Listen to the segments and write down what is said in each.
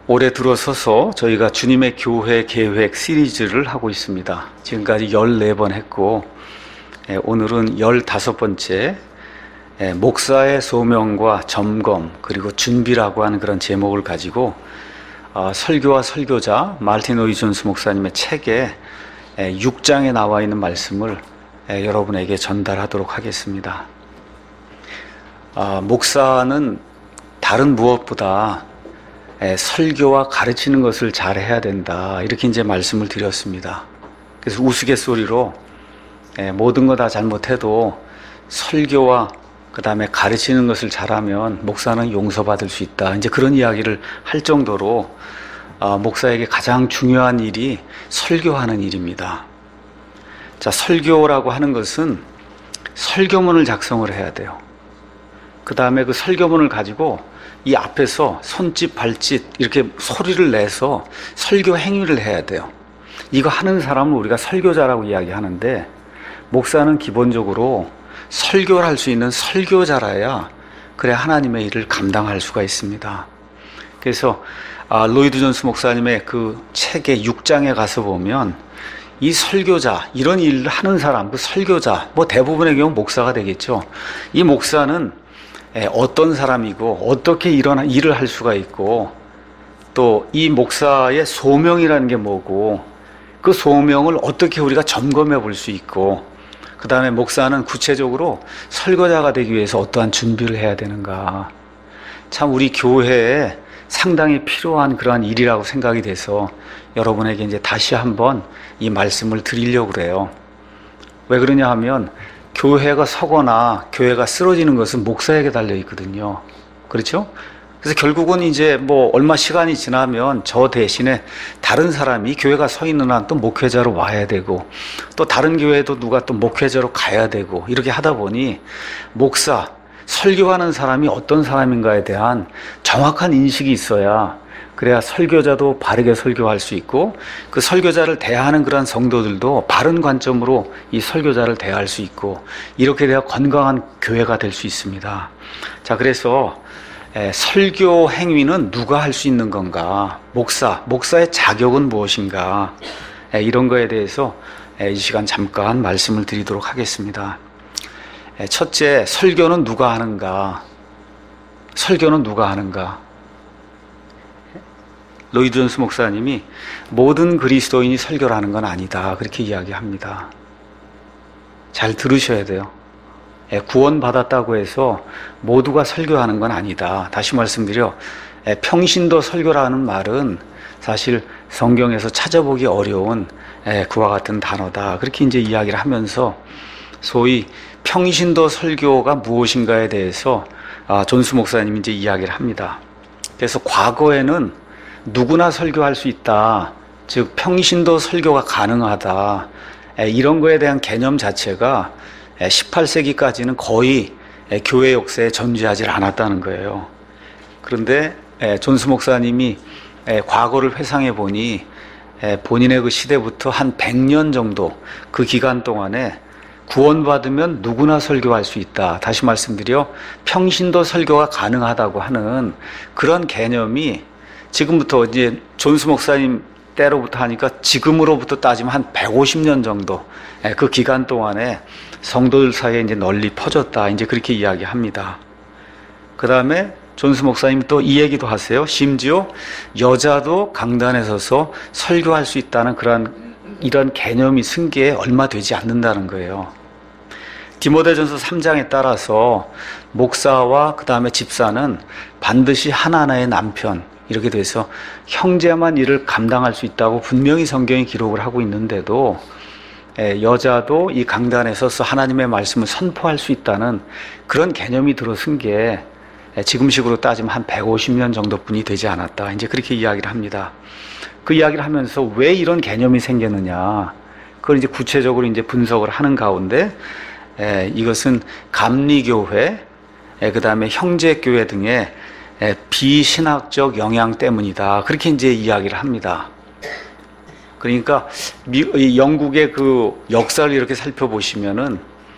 올해 들어서서 저희가 주님의 교회 계획 시리즈를 하고 있습니다. 지금까지 14번 했고, 오늘은 15번째 목사의 소명과 점검 그리고 준비라고 하는 그런 제목을 가지고 설교와 설교자 말틴 로이 존스 목사님의 책에 6장에 나와 있는 말씀을 여러분에게 전달하도록 하겠습니다. 목사는 다른 무엇보다 설교와 가르치는 것을 잘 해야 된다, 이렇게 이제 말씀을 드렸습니다. 그래서 우스갯소리로 모든 거 다 잘못해도 설교와 그 다음에 가르치는 것을 잘하면 목사는 용서받을 수 있다, 이제 그런 이야기를 할 정도로 목사에게 가장 중요한 일이 설교하는 일입니다. 자, 설교라고 하는 것은 설교문을 작성을 해야 돼요. 그 다음에 그 설교문을 가지고 이 앞에서 손짓 발짓 이렇게 소리를 내서 설교 행위를 해야 돼요. 이거 하는 사람을 우리가 설교자라고 이야기하는데, 목사는 기본적으로 설교를 할 수 있는 설교자라야 그래 하나님의 일을 감당할 수가 있습니다. 그래서 로이드 존스 목사님의 그 책의 6장에 가서 보면 이 설교자, 이런 일을 하는 사람, 그 설교자, 뭐 대부분의 경우 목사가 되겠죠. 이 목사는 어떤 사람이고 어떻게 이런 일을 할 수가 있고, 또 이 목사의 소명이라는 게 뭐고, 그 소명을 어떻게 우리가 점검해 볼 수 있고, 그 다음에 목사는 구체적으로 설교자가 되기 위해서 어떠한 준비를 해야 되는가, 참 우리 교회에 상당히 필요한 그러한 일이라고 생각이 돼서 여러분에게 이제 다시 한번 이 말씀을 드리려고 그래요. 왜 그러냐 하면 교회가 서거나 교회가 쓰러지는 것은 목사에게 달려 있거든요. 그렇죠? 그래서 결국은 이제 뭐 얼마 시간이 지나면 저 대신에 다른 사람이, 교회가 서 있는 한 또 목회자로 와야 되고, 또 다른 교회도 누가 또 목회자로 가야 되고, 이렇게 하다 보니 목사, 설교하는 사람이 어떤 사람인가에 대한 정확한 인식이 있어야, 그래야 설교자도 바르게 설교할 수 있고, 그 설교자를 대하는 그런 성도들도 바른 관점으로 이 설교자를 대할 수 있고, 이렇게 돼야 건강한 교회가 될 수 있습니다. 자, 그래서 설교 행위는 누가 할 수 있는 건가, 목사의 자격은 무엇인가, 이런 거에 대해서 이 시간 잠깐 말씀을 드리도록 하겠습니다. 첫째, 설교는 누가 하는가? 설교는 누가 하는가? 로이드 존스 목사님이 모든 그리스도인이 설교를 하는 건 아니다, 그렇게 이야기합니다. 잘 들으셔야 돼요. 구원받았다고 해서 모두가 설교하는 건 아니다. 다시 말씀드려, 평신도 설교라는 말은 사실 성경에서 찾아보기 어려운 그와 같은 단어다, 그렇게 이제 이야기를 하면서 소위 평신도 설교가 무엇인가에 대해서 존스 목사님이 이제 이야기를 합니다. 그래서 과거에는 누구나 설교할 수 있다, 즉 평신도 설교가 가능하다, 이런 거에 대한 개념 자체가 18세기까지는 거의 교회 역사에 존재하지 않았다는 거예요. 그런데 존스 목사님이 과거를 회상해 보니 본인의 그 시대부터 한 100년 정도 그 기간 동안에 구원받으면 누구나 설교할 수 있다, 다시 말씀드려 평신도 설교가 가능하다고 하는 그런 개념이 지금부터 이제 존스 목사님 때로부터 하니까 지금으로부터 따지면 한 150년 정도 그 기간 동안에 성도들 사이에 이제 널리 퍼졌다, 이제 그렇게 이야기합니다. 그 다음에 존스 목사님 또 이 얘기도 하세요. 심지어 여자도 강단에 서서 설교할 수 있다는 이런 개념이 승계에 얼마 되지 않는다는 거예요. 디모데전서 3장에 따라서 목사와 그 다음에 집사는 반드시 하나하나의 남편, 이렇게 돼서 형제만 일을 감당할 수 있다고 분명히 성경이 기록을 하고 있는데도 여자도 이 강단에 서서 하나님의 말씀을 선포할 수 있다는 그런 개념이 들어선 게 지금식으로 따지면 한 150년 정도뿐이 되지 않았다, 이제 그렇게 이야기를 합니다. 그 이야기를 하면서 왜 이런 개념이 생겼느냐, 그걸 이제 구체적으로 이제 분석을 하는 가운데 이것은 감리교회, 그 다음에 형제교회 등의 비신학적 영향 때문이다, 그렇게 이제 이야기를 합니다. 그러니까 영국의 그 역사를 이렇게 살펴보시면은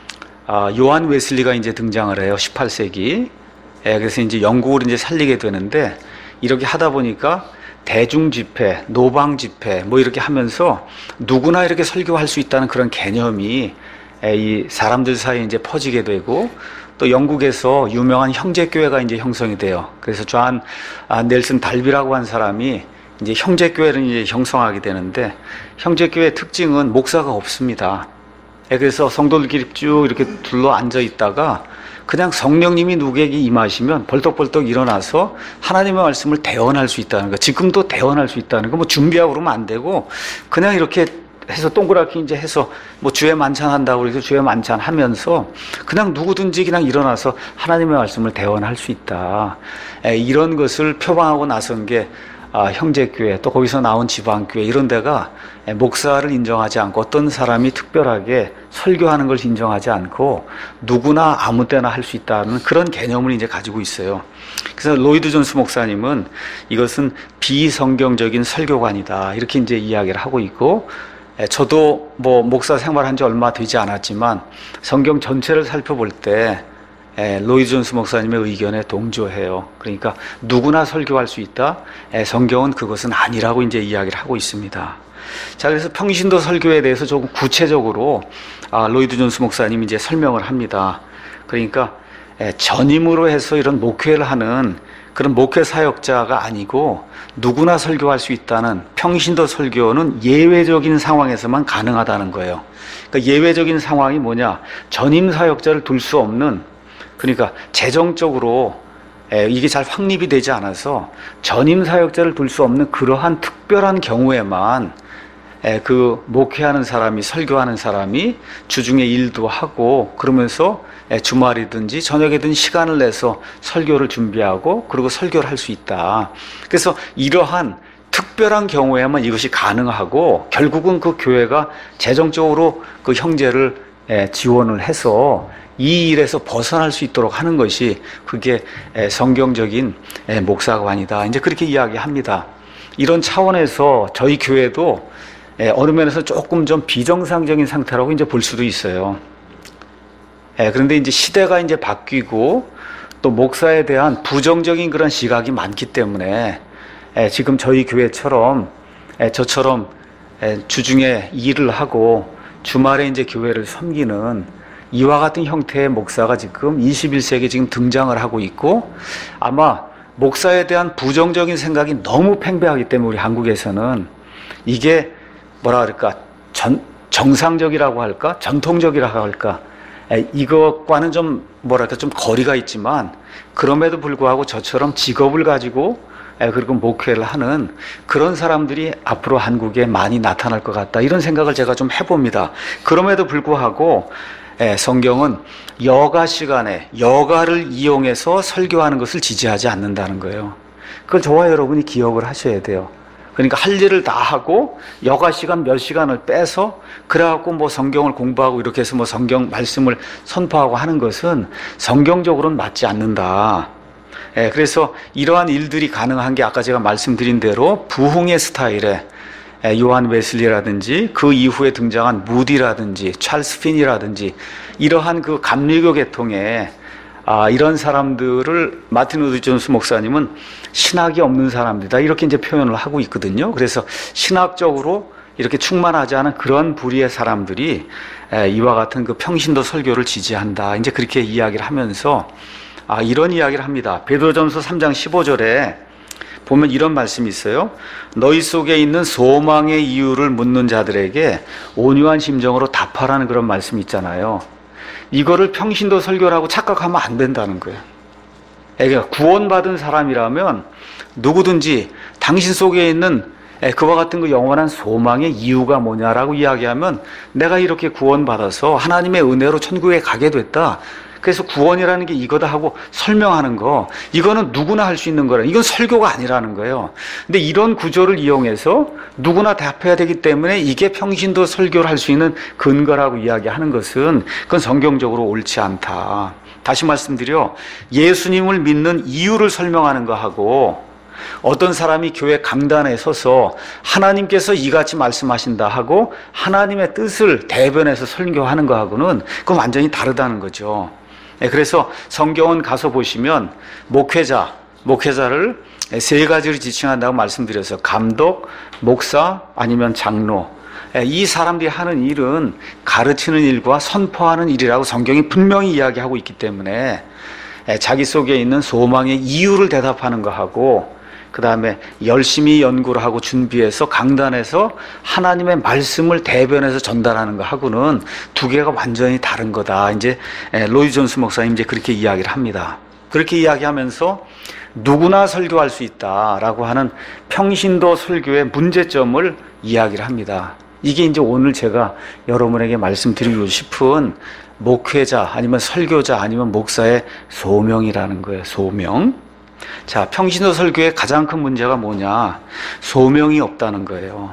요한 웨슬리가 이제 등장을 해요. 18세기. 그래서 이제 영국을 이제 살리게 되는데, 이렇게 하다 보니까 대중 집회, 노방 집회 뭐 이렇게 하면서 누구나 이렇게 설교할 수 있다는 그런 개념이 이 사람들 사이에 이제 퍼지게 되고, 또 영국에서 유명한 형제교회가 이제 형성이 돼요. 그래서 존 넬슨 달비라고 한 사람이 이제 형제교회를 이제 형성하게 되는데, 형제교회의 특징은 목사가 없습니다. 그래서 성도들끼리 쭉 이렇게 둘러 앉아 있다가 그냥 성령님이 누구에게 임하시면 벌떡벌떡 일어나서 하나님의 말씀을 대언할 수 있다는 거, 지금도 대언할 수 있다는 거, 뭐 준비하고 그러면 안 되고 그냥 이렇게 해서 동그랗게 이제 해서 뭐 주의 만찬 한다고 해서 주의 만찬 하면서 그냥 누구든지 그냥 일어나서 하나님의 말씀을 대언할 수 있다. 이런 것을 표방하고 나선 게 형제교회, 또 거기서 나온 지방교회, 이런 데가 목사를 인정하지 않고 어떤 사람이 특별하게 설교하는 걸 인정하지 않고 누구나 아무 때나 할 수 있다는 그런 개념을 이제 가지고 있어요. 그래서 로이드 존스 목사님은 이것은 비성경적인 설교관이다, 이렇게 이제 이야기를 하고 있고, 저도 뭐 목사 생활한 지 얼마 되지 않았지만 성경 전체를 살펴볼 때 로이드 존스 목사님의 의견에 동조해요. 그러니까 누구나 설교할 수 있다. 성경은 그것은 아니라고 이제 이야기를 하고 있습니다. 자, 그래서 평신도 설교에 대해서 조금 구체적으로 로이드 존스 목사님이 이제 설명을 합니다. 그러니까 전임으로 해서 이런 목회를 하는 그런 목회 사역자가 아니고 누구나 설교할 수 있다는 평신도 설교는 예외적인 상황에서만 가능하다는 거예요. 그러니까 예외적인 상황이 뭐냐? 전임 사역자를 둘 수 없는, 그러니까 재정적으로 이게 잘 확립이 되지 않아서 전임 사역자를 둘 수 없는 그러한 특별한 경우에만 그 목회하는 사람이, 설교하는 사람이 주중에 일도 하고 그러면서 주말이든지 저녁에든 시간을 내서 설교를 준비하고 그리고 설교를 할 수 있다. 그래서 이러한 특별한 경우에만 이것이 가능하고, 결국은 그 교회가 재정적으로 그 형제를 지원을 해서 이 일에서 벗어날 수 있도록 하는 것이 그게 성경적인 목사관이다, 이제 그렇게 이야기합니다. 이런 차원에서 저희 교회도 어느 면에서 조금 좀 비정상적인 상태라고 이제 볼 수도 있어요. 그런데 이제 시대가 이제 바뀌고 또 목사에 대한 부정적인 그런 시각이 많기 때문에 지금 저희 교회처럼 저처럼 주중에 일을 하고 주말에 이제 교회를 섬기는 이와 같은 형태의 목사가 지금 21세기에 지금 등장을 하고 있고, 아마 목사에 대한 부정적인 생각이 너무 팽배하기 때문에 우리 한국에서는 이게 뭐라 그럴까, 정상적이라고 할까, 전통적이라고 할까, 이것과는 좀 뭐랄까 좀 거리가 있지만 그럼에도 불구하고 저처럼 직업을 가지고 그리고 목회를 하는 그런 사람들이 앞으로 한국에 많이 나타날 것 같다, 이런 생각을 제가 좀 해봅니다. 그럼에도 불구하고 성경은 여가 시간에 여가를 이용해서 설교하는 것을 지지하지 않는다는 거예요. 그걸 저와 여러분이 기억을 하셔야 돼요. 그러니까 할 일을 다 하고 여가 시간 몇 시간을 빼서 그래갖고 뭐 성경을 공부하고 이렇게 해서 뭐 성경 말씀을 선포하고 하는 것은 성경적으로는 맞지 않는다. 그래서 이러한 일들이 가능한 게 아까 제가 말씀드린 대로 부흥의 스타일에 요한 웨슬리라든지 그 이후에 등장한 무디라든지 찰스 핀이라든지 이러한 그 감리교 계통에 이런 사람들을 마틴 루터 존스 목사님은 신학이 없는 사람들이다, 이렇게 이제 표현을 하고 있거든요. 그래서 신학적으로 이렇게 충만하지 않은 그런 부류의 사람들이 이와 같은 그 평신도 설교를 지지한다, 이제 그렇게 이야기를 하면서 이런 이야기를 합니다. 베드로전서 3장 15절에 보면 이런 말씀이 있어요. 너희 속에 있는 소망의 이유를 묻는 자들에게 온유한 심정으로 답하라는 그런 말씀이 있잖아요. 이거를 평신도 설교라고 착각하면 안 된다는 거예요. 그러니까 구원받은 사람이라면 누구든지 당신 속에 있는 그와 같은 그 영원한 소망의 이유가 뭐냐라고 이야기하면, 내가 이렇게 구원받아서 하나님의 은혜로 천국에 가게 됐다, 그래서 구원이라는 게 이거다 하고 설명하는 거, 이거는 누구나 할 수 있는 거라, 이건 설교가 아니라는 거예요. 근데 이런 구조를 이용해서 누구나 답해야 되기 때문에 이게 평신도 설교를 할 수 있는 근거라고 이야기하는 것은 그건 성경적으로 옳지 않다. 다시 말씀드려, 예수님을 믿는 이유를 설명하는 거하고 어떤 사람이 교회 강단에 서서 하나님께서 이같이 말씀하신다 하고 하나님의 뜻을 대변해서 설교하는 거하고는 그건 완전히 다르다는 거죠. 그래서 성경은 가서 보시면 목회자, 목회자를 세 가지로 지칭한다고 말씀드렸어요. 감독, 목사, 아니면 장로. 이 사람들이 하는 일은 가르치는 일과 선포하는 일이라고 성경이 분명히 이야기하고 있기 때문에 자기 속에 있는 소망의 이유를 대답하는 거하고, 그 다음에 열심히 연구를 하고 준비해서 강단에서 하나님의 말씀을 대변해서 전달하는 거하고는 두 개가 완전히 다른 거다. 이제 로이드 존스 목사님 이제 그렇게 이야기를 합니다. 그렇게 이야기하면서 누구나 설교할 수 있다라고 하는 평신도 설교의 문제점을 이야기를 합니다. 이게 이제 오늘 제가 여러분에게 말씀드리고 싶은 목회자 아니면 설교자 아니면 목사의 소명이라는 거예요. 소명. 자, 평신도 설교의 가장 큰 문제가 뭐냐? 소명이 없다는 거예요.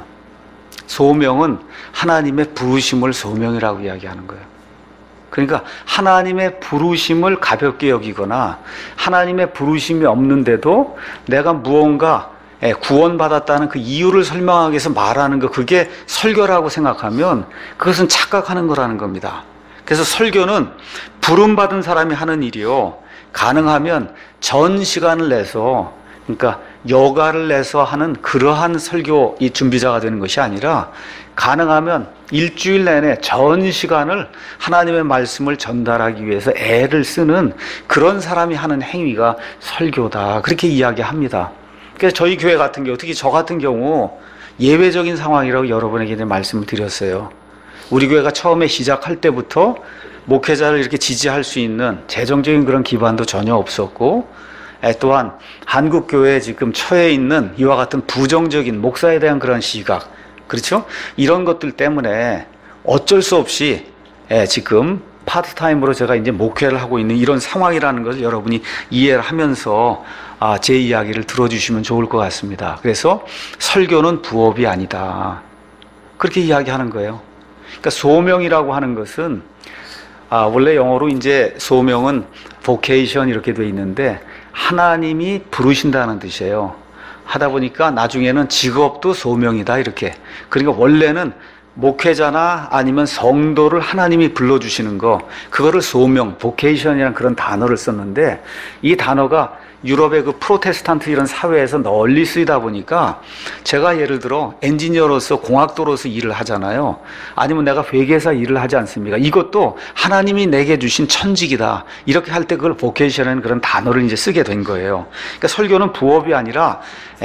소명은 하나님의 부르심을 소명이라고 이야기하는 거예요. 그러니까 하나님의 부르심을 가볍게 여기거나 하나님의 부르심이 없는데도 내가 무언가 구원받았다는 그 이유를 설명하기 위해서 말하는 거, 그게 설교라고 생각하면 그것은 착각하는 거라는 겁니다. 그래서 설교는 부름받은 사람이 하는 일이요, 가능하면 전 시간을 내서, 그러니까 여가를 내서 하는 그러한 설교 이 준비자가 되는 것이 아니라 가능하면 일주일 내내 전 시간을 하나님의 말씀을 전달하기 위해서 애를 쓰는 그런 사람이 하는 행위가 설교다. 그렇게 이야기합니다. 그래서 저희 교회 같은 경우, 특히 저 같은 경우 예외적인 상황이라고 여러분에게 말씀을 드렸어요. 우리 교회가 처음에 시작할 때부터 목회자를 이렇게 지지할 수 있는 재정적인 그런 기반도 전혀 없었고, 또한 한국교회에 지금 처해 있는 이와 같은 부정적인 목사에 대한 그런 시각, 그렇죠? 이런 것들 때문에 어쩔 수 없이 지금 파트타임으로 제가 이제 목회를 하고 있는 이런 상황이라는 것을 여러분이 이해를 하면서 제 이야기를 들어주시면 좋을 것 같습니다. 그래서 설교는 부업이 아니다. 그렇게 이야기하는 거예요. 그러니까 소명이라고 하는 것은 원래 영어로 이제 소명은 vocation 이렇게 돼 있는데 하나님이 부르신다는 뜻이에요. 하다 보니까 나중에는 직업도 소명이다 이렇게. 그러니까 원래는 목회자나 아니면 성도를 하나님이 불러주시는 거, 그거를 소명, vocation이라는 그런 단어를 썼는데, 이 단어가 유럽의 그 프로테스탄트 이런 사회에서 널리 쓰이다 보니까 제가 예를 들어 엔지니어로서 공학도로서 일을 하잖아요. 아니면 내가 회계사 일을 하지 않습니까? 이것도 하나님이 내게 주신 천직이다. 이렇게 할 때 그걸 vocation이라는 그런 단어를 이제 쓰게 된 거예요. 그러니까 설교는 부업이 아니라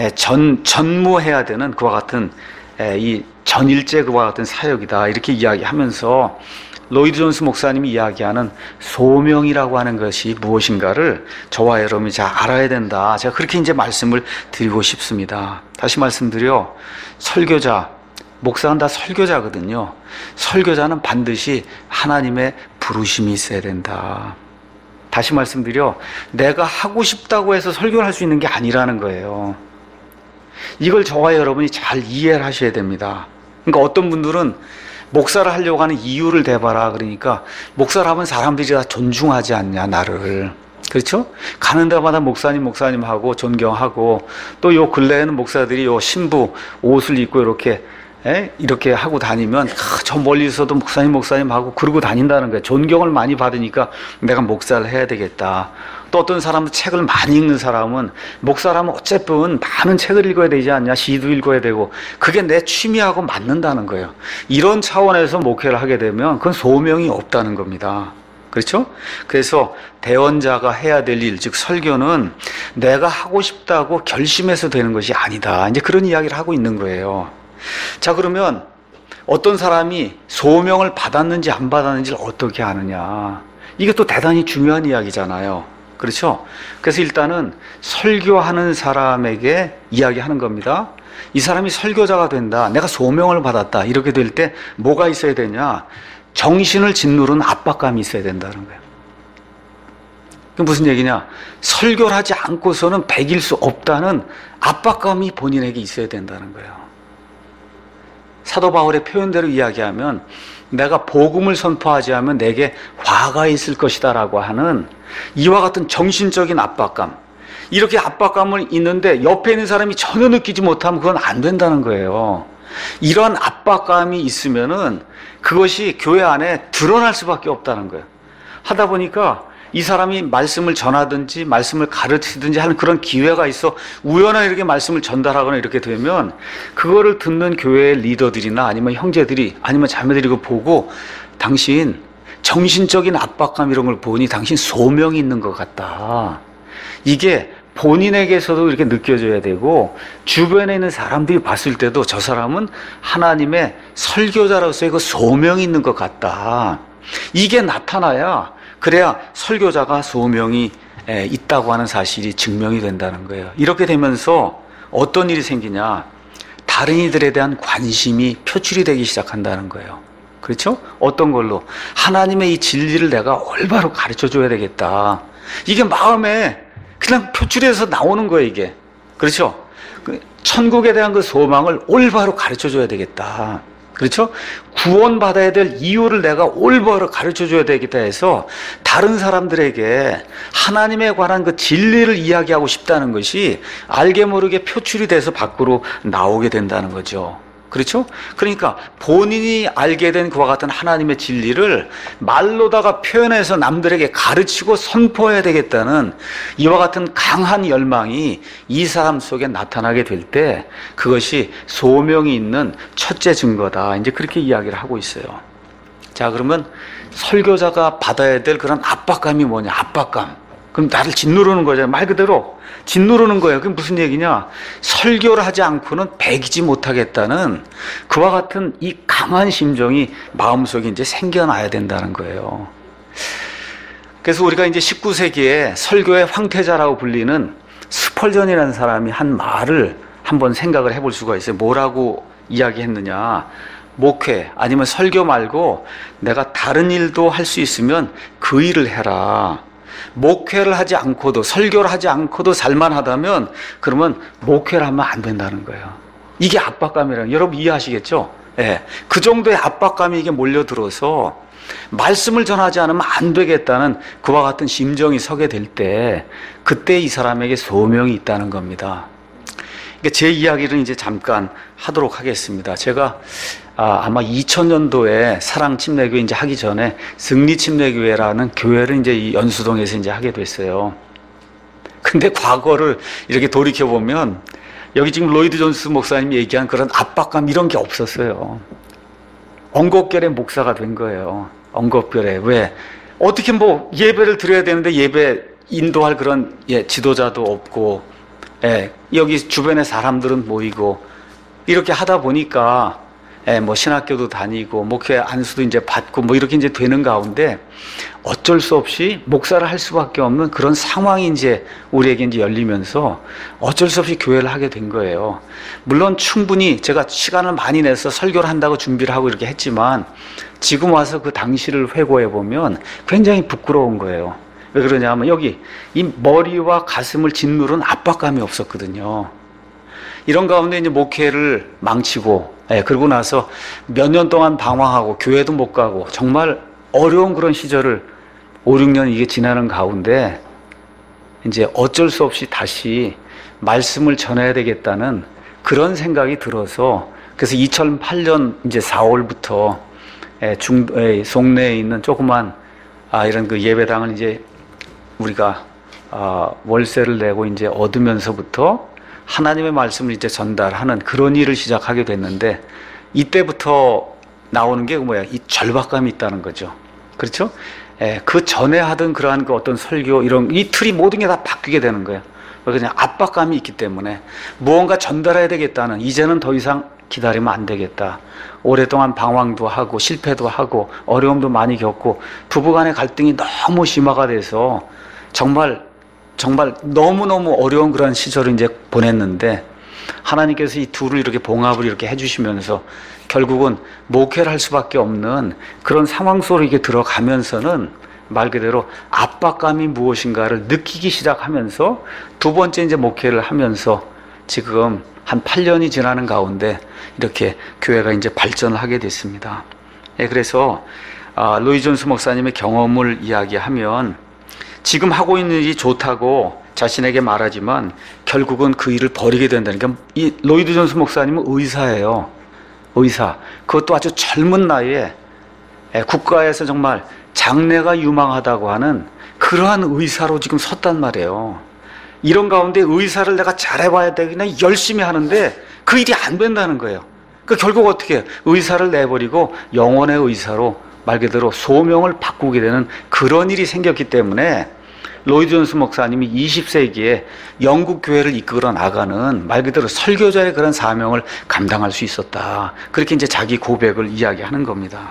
전무해야 되는 그와 같은 이 전일제 그와 같은 사역이다. 이렇게 이야기하면서 로이드 존스 목사님이 이야기하는 소명이라고 하는 것이 무엇인가를 저와 여러분이 잘 알아야 된다. 제가 그렇게 이제 말씀을 드리고 싶습니다. 다시 말씀드려, 설교자, 목사는 다 설교자거든요. 설교자는 반드시 하나님의 부르심이 있어야 된다. 다시 말씀드려, 내가 하고 싶다고 해서 설교를 할 수 있는 게 아니라는 거예요. 이걸 저와 여러분이 잘 이해를 하셔야 됩니다. 그러니까 어떤 분들은 목사를 하려고 하는 이유를 대봐라. 그러니까 목사를 하면 사람들이 다 존중하지 않냐, 나를. 그렇죠? 가는 데마다 목사님 하고 존경하고, 또 요 근래에는 목사들이 요 신부 옷을 입고 이렇게 하고 다니면 저 멀리서도 목사님 하고 그러고 다닌다는 거예요. 존경을 많이 받으니까 내가 목사를 해야 되겠다. 또 어떤 사람은 책을 많이 읽는 사람은 목사라면 어쨌든 많은 책을 읽어야 되지 않냐, 시도 읽어야 되고, 그게 내 취미하고 맞는다는 거예요. 이런 차원에서 목회를 하게 되면 그건 소명이 없다는 겁니다. 그렇죠? 그래서 대언자가 해야 될 일, 즉 설교는 내가 하고 싶다고 결심해서 되는 것이 아니다. 이제 그런 이야기를 하고 있는 거예요. 자, 그러면 어떤 사람이 소명을 받았는지 안 받았는지를 어떻게 아느냐, 이게 또 대단히 중요한 이야기잖아요. 그렇죠? 그래서 일단은 설교하는 사람에게 이야기하는 겁니다. 이 사람이 설교자가 된다, 내가 소명을 받았다, 이렇게 될 때 뭐가 있어야 되냐? 정신을 짓누르는 압박감이 있어야 된다는 거예요. 그게 무슨 얘기냐? 설교를 하지 않고서는 배길 수 없다는 압박감이 본인에게 있어야 된다는 거예요. 사도 바울의 표현대로 이야기하면 내가 복음을 선포하지 않으면 내게 화가 있을 것이다 라고 하는 이와 같은 정신적인 압박감, 이렇게 압박감을 있는데 옆에 있는 사람이 전혀 느끼지 못하면 그건 안 된다는 거예요. 이런 압박감이 있으면은 그것이 교회 안에 드러날 수밖에 없다는 거예요. 하다 보니까 이 사람이 말씀을 전하든지 말씀을 가르치든지 하는 그런 기회가 있어 우연하게 이렇게 말씀을 전달하거나 이렇게 되면 그거를 듣는 교회의 리더들이나 아니면 형제들이 아니면 자매들이 그거 보고 당신 정신적인 압박감 이런 걸 보니 당신 소명이 있는 것 같다. 이게 본인에게서도 이렇게 느껴져야 되고 주변에 있는 사람들이 봤을 때도 저 사람은 하나님의 설교자로서의 그 소명이 있는 것 같다. 이게 나타나야 그래야 설교자가 소명이 있다고 하는 사실이 증명이 된다는 거예요. 이렇게 되면서 어떤 일이 생기냐? 다른 이들에 대한 관심이 표출이 되기 시작한다는 거예요. 그렇죠? 어떤 걸로? 하나님의 이 진리를 내가 올바로 가르쳐 줘야 되겠다. 이게 마음에 그냥 표출해서 나오는 거예요, 이게. 그렇죠? 천국에 대한 그 소망을 올바로 가르쳐 줘야 되겠다. 그렇죠? 구원받아야 될 이유를 내가 올바로 가르쳐 줘야 되겠다 해서 다른 사람들에게 하나님에 관한 그 진리를 이야기하고 싶다는 것이 알게 모르게 표출이 돼서 밖으로 나오게 된다는 거죠. 그렇죠? 그러니까 본인이 알게 된 그와 같은 하나님의 진리를 말로다가 표현해서 남들에게 가르치고 선포해야 되겠다는 이와 같은 강한 열망이 이 사람 속에 나타나게 될 때 그것이 소명이 있는 첫째 증거다. 이제 그렇게 이야기를 하고 있어요. 자, 그러면 설교자가 받아야 될 그런 압박감이 뭐냐? 압박감. 그럼 나를 짓누르는 거잖아요. 말 그대로 짓누르는 거예요. 그게 무슨 얘기냐? 설교를 하지 않고는 배기지 못하겠다는 그와 같은 이 강한 심정이 마음속에 이제 생겨나야 된다는 거예요. 그래서 우리가 이제 19세기에 설교의 황태자라고 불리는 스펄전이라는 사람이 한 말을 한번 생각을 해볼 수가 있어요. 뭐라고 이야기했느냐? 목회 아니면 설교 말고 내가 다른 일도 할 수 있으면 그 일을 해라. 목회를 하지 않고도 설교를 하지 않고도 살만하다면 그러면 목회를 하면 안 된다는 거예요. 이게 압박감이라는 여러분 이해하시겠죠? 예, 그 정도의 압박감이 이게 몰려들어서 말씀을 전하지 않으면 안 되겠다는 그와 같은 심정이 서게 될 때 그때 이 사람에게 소명이 있다는 겁니다. 그러니까 제 이야기를 이제 잠깐 하도록 하겠습니다. 제가 아마 2000년도에 사랑침례교회 이제 하기 전에 승리침례교회라는 교회를 이제 이 연수동에서 이제 하게 됐어요. 근데 과거를 이렇게 돌이켜보면 여기 지금 로이드 존스 목사님이 얘기한 그런 압박감 이런 게 없었어요. 엉겁결에 목사가 된 거예요. 엉겁결에. 왜? 어떻게 뭐 예배를 드려야 되는데 예배 인도할 그런 지도자도 없고 여기 주변에 사람들은 모이고 이렇게 하다 보니까 뭐 신학교도 다니고 목회 안수도 이제 받고 뭐 이렇게 이제 되는 가운데 어쩔 수 없이 목사를 할 수밖에 없는 그런 상황이 이제 우리에게 이제 열리면서 어쩔 수 없이 교회를 하게 된 거예요. 물론 충분히 제가 시간을 많이 내서 설교를 한다고 준비를 하고 이렇게 했지만 지금 와서 그 당시를 회고해 보면 굉장히 부끄러운 거예요. 왜 그러냐면 여기 이 머리와 가슴을 짓누른 압박감이 없었거든요. 이런 가운데 이제 목회를 망치고 그러고 나서 몇 년 동안 방황하고 교회도 못 가고 정말 어려운 그런 시절을 5, 6년 이게 지나는 가운데 이제 어쩔 수 없이 다시 말씀을 전해야 되겠다는 그런 생각이 들어서 그래서 2008년 이제 4월부터 송내에 있는 조그만 이런 그 예배당을 이제 우리가 월세를 내고 이제 얻으면서부터 하나님의 말씀을 이제 전달하는 그런 일을 시작하게 됐는데 이때부터 나오는 게 뭐야? 이 절박감이 있다는 거죠. 그렇죠? 그 전에 하던 그러한 그 어떤 설교 이런 이 틀이 모든 게 다 바뀌게 되는 거예요. 그냥 압박감이 있기 때문에 무언가 전달해야 되겠다는 이제는 더 이상 기다리면 안 되겠다. 오랫동안 방황도 하고 실패도 하고 어려움도 많이 겪고 부부간의 갈등이 너무 심화가 돼서 정말 너무너무 어려운 그런 시절을 이제 보냈는데 하나님께서 이 둘을 이렇게 봉합을 이렇게 해주시면서 결국은 목회를 할 수밖에 없는 그런 상황 속으로 이렇게 들어가면서는 말 그대로 압박감이 무엇인가를 느끼기 시작하면서 두 번째 이제 목회를 하면서 지금 한 8년이 지나는 가운데 이렇게 교회가 이제 발전을 하게 됐습니다. 그래서 로이 존스 목사님의 경험을 이야기하면 지금 하고 있는 일이 좋다고 자신에게 말하지만 결국은 그 일을 버리게 된다는 게 이 로이드 존스 목사님은 의사예요. 의사. 그것도 아주 젊은 나이에 국가에서 정말 장래가 유망하다고 하는 그 그러한 의사로 지금 섰단 말이에요. 이런 가운데 의사를 내가 잘해봐야 되겠나 열심히 하는데 그 일이 안 된다는 거예요. 그 결국 어떻게 해요? 의사를 내버리고 영혼의 의사로 말 그대로 소명을 바꾸게 되는 그런 일이 생겼기 때문에 로이드 존스 목사님이 20세기에 영국 교회를 이끌어 나가는 말 그대로 설교자의 그런 사명을 감당할 수 있었다. 그렇게 이제 자기 고백을 이야기하는 겁니다.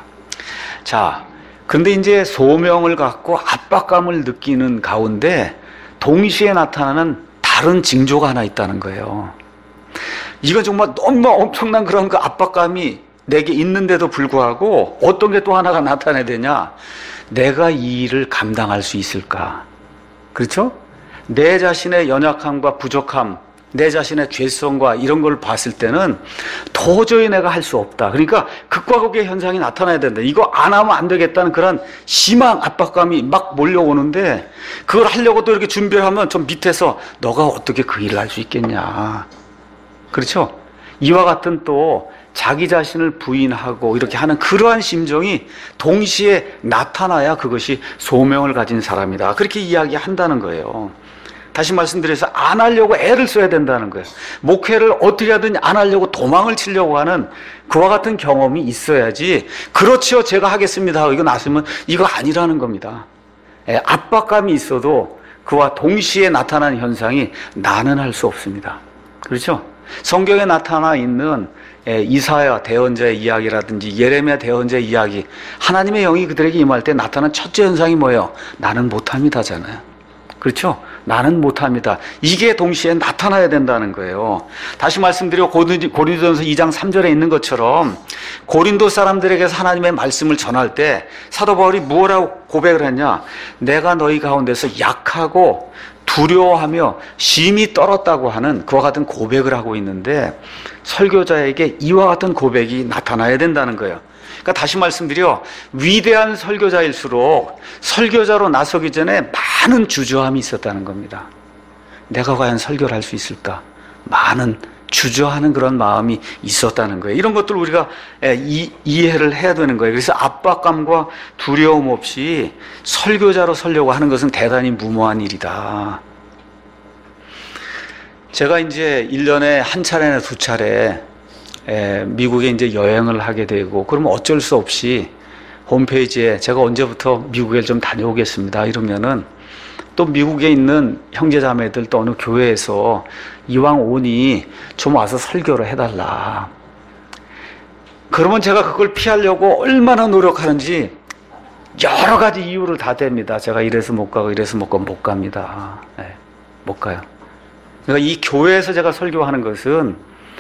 자, 근데 이제 소명을 갖고 압박감을 느끼는 가운데 동시에 나타나는 다른 징조가 하나 있다는 거예요. 이건 정말 너무 엄청난 그런 그 압박감이 내게 있는데도 불구하고 어떤 게 또 하나가 나타나야 되냐? 내가 이 일을 감당할 수 있을까? 그렇죠? 내 자신의 연약함과 부족함, 내 자신의 죄성과 이런 걸 봤을 때는 도저히 내가 할 수 없다. 그러니까 극과 극의 현상이 나타나야 된다. 이거 안 하면 안 되겠다는 그런 심한 압박감이 막 몰려오는데 그걸 하려고 또 이렇게 준비를 하면 좀 밑에서 너가 어떻게 그 일을 할 수 있겠냐. 그렇죠? 이와 같은 또 자기 자신을 부인하고 이렇게 하는 그러한 심정이 동시에 나타나야 그것이 소명을 가진 사람이다. 그렇게 이야기한다는 거예요. 다시 말씀드려서 안 하려고 애를 써야 된다는 거예요. 목회를 어떻게 하든 안 하려고 도망을 치려고 하는 그와 같은 경험이 있어야지 그렇지요 제가 하겠습니다 하고 이거 나서면 이거 아니라는 겁니다. 압박감이 있어도 그와 동시에 나타나는 현상이 나는 할 수 없습니다. 그렇죠? 성경에 나타나 있는 이사야 대언자의 이야기라든지 예레미야 대언자의 이야기, 하나님의 영이 그들에게 임할 때 나타난 첫째 현상이 뭐예요? 나는 못합니다잖아요. 그렇죠? 나는 못합니다. 이게 동시에 나타나야 된다는 거예요. 다시 말씀드려 고린도전서 2장 3절에 있는 것처럼 고린도 사람들에게서 하나님의 말씀을 전할 때 사도 바울이 무엇라고 고백을 했냐? 내가 너희 가운데서 약하고 두려워하며 심히 떨었다고 하는 그와 같은 고백을 하고 있는데 설교자에게 이와 같은 고백이 나타나야 된다는 거예요. 그러니까 다시 말씀드려 위대한 설교자일수록 설교자로 나서기 전에 많은 주저함이 있었다는 겁니다. 내가 과연 설교를 할 수 있을까? 많은 주저하는 그런 마음이 있었다는 거예요. 이런 것들을 우리가 이해를 해야 되는 거예요. 그래서 압박감과 두려움 없이 설교자로 서려고 하는 것은 대단히 무모한 일이다. 제가 이제 1년에 한 차례나 두 차례 미국에 이제 여행을 하게 되고 그러면 어쩔 수 없이 홈페이지에 제가 언제부터 미국에 좀 다녀오겠습니다 이러면은 또 미국에 있는 형제자매들 또 어느 교회에서 이왕 오니 좀 와서 설교를 해달라. 그러면 제가 그걸 피하려고 얼마나 노력하는지 여러 가지 이유를 다 댑니다. 제가 이래서 못 가고 이래서 못 가고 못 갑니다. 못 가요. 그러니까 이 교회에서 제가 설교하는 것은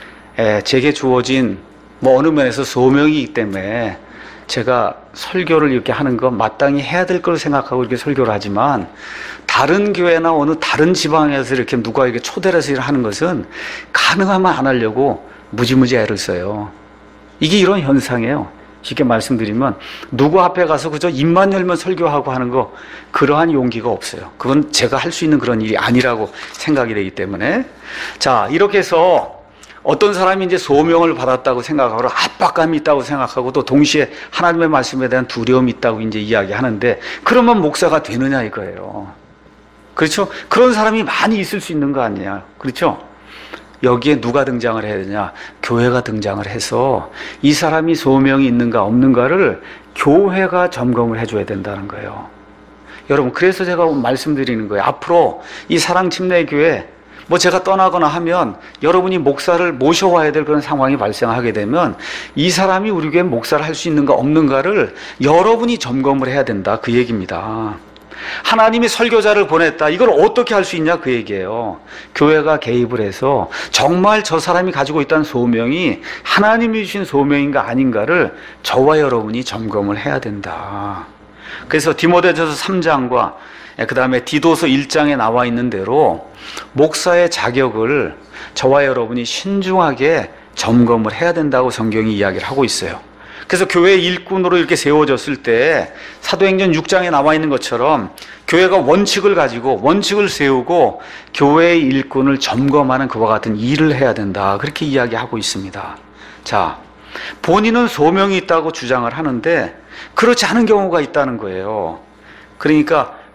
제게 주어진 어느 면에서 소명이기 때문에 제가 설교를 이렇게 하는 거 마땅히 해야 될 걸 생각하고 이렇게 설교를 하지만 다른 교회나 어느 다른 지방에서 이렇게 누가 이렇게 초대를 해서 하는 것은 가능하면 안 하려고 무지무지 애를 써요. 이게 이런 현상이에요. 쉽게 말씀드리면 누구 앞에 가서 그저 입만 열면 설교하고 하는 거 그러한 용기가 없어요. 그건 제가 할 수 있는 그런 일이 아니라고 생각이 되기 때문에 자 이렇게 해서 어떤 사람이 이제 소명을 받았다고 생각하고 압박감이 있다고 생각하고 또 동시에 하나님의 말씀에 대한 두려움이 있다고 이제 이야기하는데 그러면 목사가 되느냐 이거예요. 그렇죠? 그런 사람이 많이 있을 수 있는 거 아니냐. 그렇죠? 여기에 누가 등장을 해야 되냐? 교회가 등장을 해서 이 사람이 소명이 있는가 없는가를 교회가 점검을 해줘야 된다는 거예요. 여러분 그래서 제가 말씀드리는 거예요. 앞으로 이 사랑침례교회 제가 떠나거나 하면 여러분이 목사를 모셔와야 될 그런 상황이 발생하게 되면 이 사람이 우리 교회 목사를 할 수 있는가 없는가를 여러분이 점검을 해야 된다 그 얘기입니다. 하나님이 설교자를 보냈다. 이걸 어떻게 할 수 있냐 그 얘기예요. 교회가 개입을 해서 정말 저 사람이 가지고 있다는 소명이 하나님이 주신 소명인가 아닌가를 저와 여러분이 점검을 해야 된다. 그래서 디모데전서 3장과 그 다음에 디도서 1장에 나와 있는 대로 목사의 자격을 저와 여러분이 신중하게 점검을 해야 된다고 성경이 이야기를 하고 있어요. 그래서 교회 일꾼으로 이렇게 세워졌을 때 사도행전 6장에 나와 있는 것처럼 교회가 원칙을 가지고 원칙을 세우고 교회의 일꾼을 점검하는 그와 같은 일을 해야 된다. 그렇게 이야기하고 있습니다. 자, 본인은 소명이 있다고 주장을 하는데 그렇지 않은 경우가 있다는 거예요. 그러니까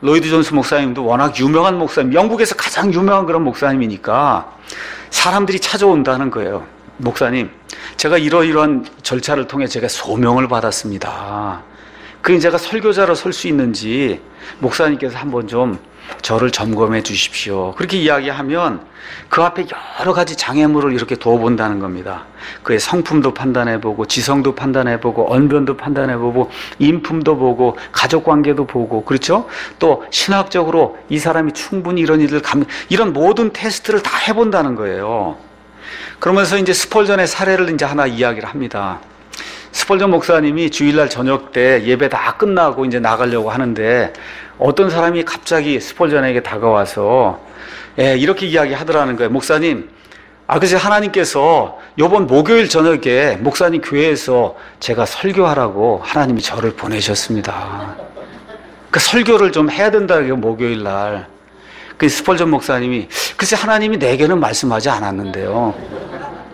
로이드 존스 목사님도 워낙 유명한 목사님, 영국에서 가장 유명한 그런 목사님이니까 사람들이 찾아온다는 거예요. 목사님, 제가 이러이러한 절차를 통해 제가 소명을 받았습니다. 그 제가 설교자로 설 수 있는지 목사님께서 한번 좀 저를 점검해 주십시오. 그렇게 이야기하면 그 앞에 여러 가지 장애물을 이렇게 둬본다는 겁니다. 그의 성품도 판단해보고, 지성도 판단해보고, 언변도 판단해보고, 인품도 보고, 가족관계도 보고, 그렇죠? 또 신학적으로 이 사람이 충분히 이런 일을 이런 모든 테스트를 다 해본다는 거예요. 그러면서 이제 스펄전의 사례를 이제 하나 이야기를 합니다. 스펄전 목사님이 주일날 저녁 때 예배 다 끝나고 이제 나가려고 하는데 어떤 사람이 갑자기 스펄전에게 다가와서 이렇게 이야기하더라는 거예요. 목사님, 글쎄 하나님께서 이번 목요일 저녁에 목사님 교회에서 제가 설교하라고 하나님이 저를 보내셨습니다. 그 설교를 좀 해야 된다고요, 목요일 날. 그 스펄전 목사님이, 글쎄 하나님이 내게는 말씀하지 않았는데요.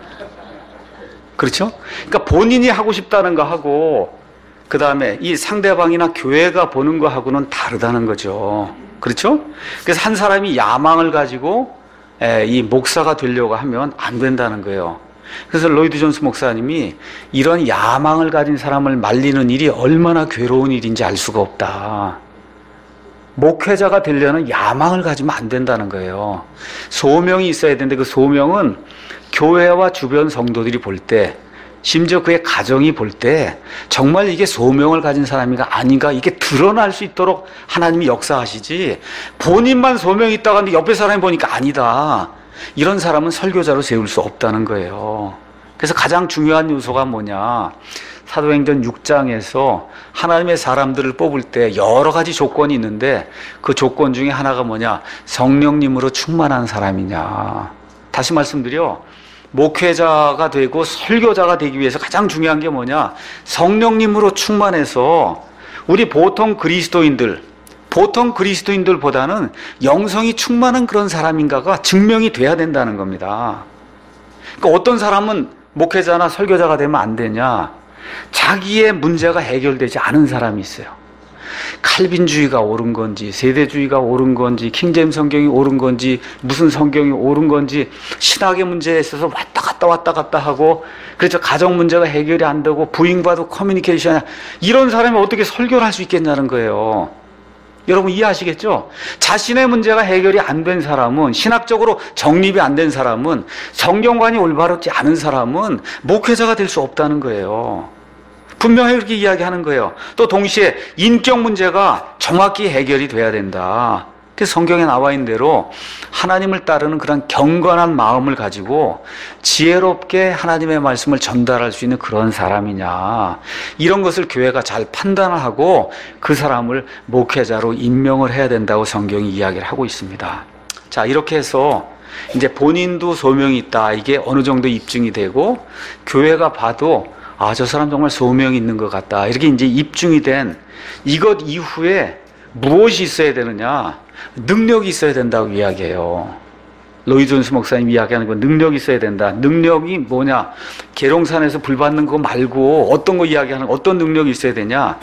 그렇죠? 그러니까 본인이 하고 싶다는 거 하고 그 다음에 이 상대방이나 교회가 보는 거하고는 다르다는 거죠. 그렇죠? 그래서 한 사람이 야망을 가지고 이 목사가 되려고 하면 안 된다는 거예요. 그래서 로이드 존스 목사님이 이런 야망을 가진 사람을 말리는 일이 얼마나 괴로운 일인지 알 수가 없다. 목회자가 되려는 야망을 가지면 안 된다는 거예요. 소명이 있어야 되는데 그 소명은 교회와 주변 성도들이 볼 때, 심지어 그의 가정이 볼 때 정말 이게 소명을 가진 사람인가 아닌가 이게 드러날 수 있도록 하나님이 역사하시지, 본인만 소명이 있다고 하는데 옆에 사람이 보니까 아니다, 이런 사람은 설교자로 세울 수 없다는 거예요. 그래서 가장 중요한 요소가 뭐냐, 사도행전 6장에서 하나님의 사람들을 뽑을 때 여러 가지 조건이 있는데 그 조건 중에 하나가 뭐냐, 성령님으로 충만한 사람이냐. 다시 말씀드려, 목회자가 되고 설교자가 되기 위해서 가장 중요한 게 뭐냐, 성령님으로 충만해서 우리 보통 그리스도인들보다는 영성이 충만한 그런 사람인가가 증명이 돼야 된다는 겁니다. 그러니까 어떤 사람은 목회자나 설교자가 되면 안 되냐, 자기의 문제가 해결되지 않은 사람이 있어요. 칼빈주의가 옳은 건지, 세대주의가 옳은 건지, 킹제임스 성경이 옳은 건지, 무슨 성경이 옳은 건지, 신학의 문제에 있어서 왔다 갔다 하고, 그래서 가정 문제가 해결이 안 되고, 부인과도 커뮤니케이션이, 이런 사람이 어떻게 설교를 할 수 있겠냐는 거예요. 여러분 이해하시겠죠? 자신의 문제가 해결이 안 된 사람은, 신학적으로 정립이 안 된 사람은, 성경관이 올바르지 않은 사람은 목회자가 될 수 없다는 거예요. 분명히 그렇게 이야기하는 거예요. 또 동시에 인격 문제가 정확히 해결이 돼야 된다. 그래서 성경에 나와 있는 대로 하나님을 따르는 그런 경건한 마음을 가지고 지혜롭게 하나님의 말씀을 전달할 수 있는 그런 사람이냐, 이런 것을 교회가 잘 판단을 하고 그 사람을 목회자로 임명을 해야 된다고 성경이 이야기를 하고 있습니다. 자, 이렇게 해서 이제 본인도 소명이 있다, 이게 어느 정도 입증이 되고 교회가 봐도 저 사람 정말 소명이 있는 것 같다, 이렇게 이제 입증이 된 이것 이후에 무엇이 있어야 되느냐, 능력이 있어야 된다고 이야기해요. 로이드 존스 목사님 이야기하는 건 능력이 있어야 된다. 능력이 뭐냐, 계룡산에서 불 받는 거 말고 어떤 거 이야기하는, 어떤 능력이 있어야 되냐,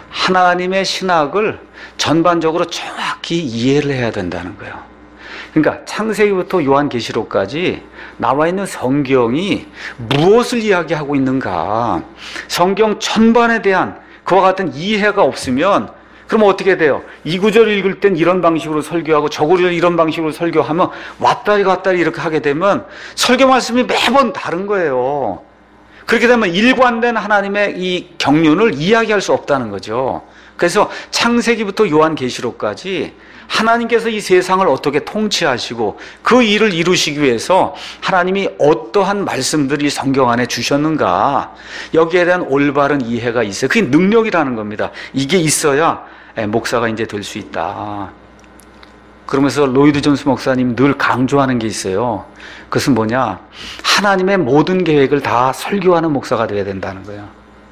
하나님의 신학을 전반적으로 정확히 이해를 해야 된다는 거예요. 그러니까 창세기부터 요한계시록까지 나와 있는 성경이 무엇을 이야기하고 있는가, 성경 전반에 대한 그와 같은 이해가 없으면 그럼 어떻게 돼요? 이 구절 읽을 땐 이런 방식으로 설교하고 저 구절 이런 방식으로 설교하면 왔다리 갔다리 이렇게 하게 되면 설교 말씀이 매번 다른 거예요. 그렇게 되면 일관된 하나님의 이 경륜을 이야기할 수 없다는 거죠. 그래서 창세기부터 요한계시록까지 하나님께서 이 세상을 어떻게 통치하시고 그 일을 이루시기 위해서 하나님이 어떠한 말씀들이 성경 안에 주셨는가, 여기에 대한 올바른 이해가 있어요. 그게 능력이라는 겁니다. 이게 있어야 목사가 이제 될 수 있다. 그러면서 로이드 존스 목사님 늘 강조하는 게 있어요. 그것은 뭐냐, 하나님의 모든 계획을 다 설교하는 목사가 되어야 된다는 거예요.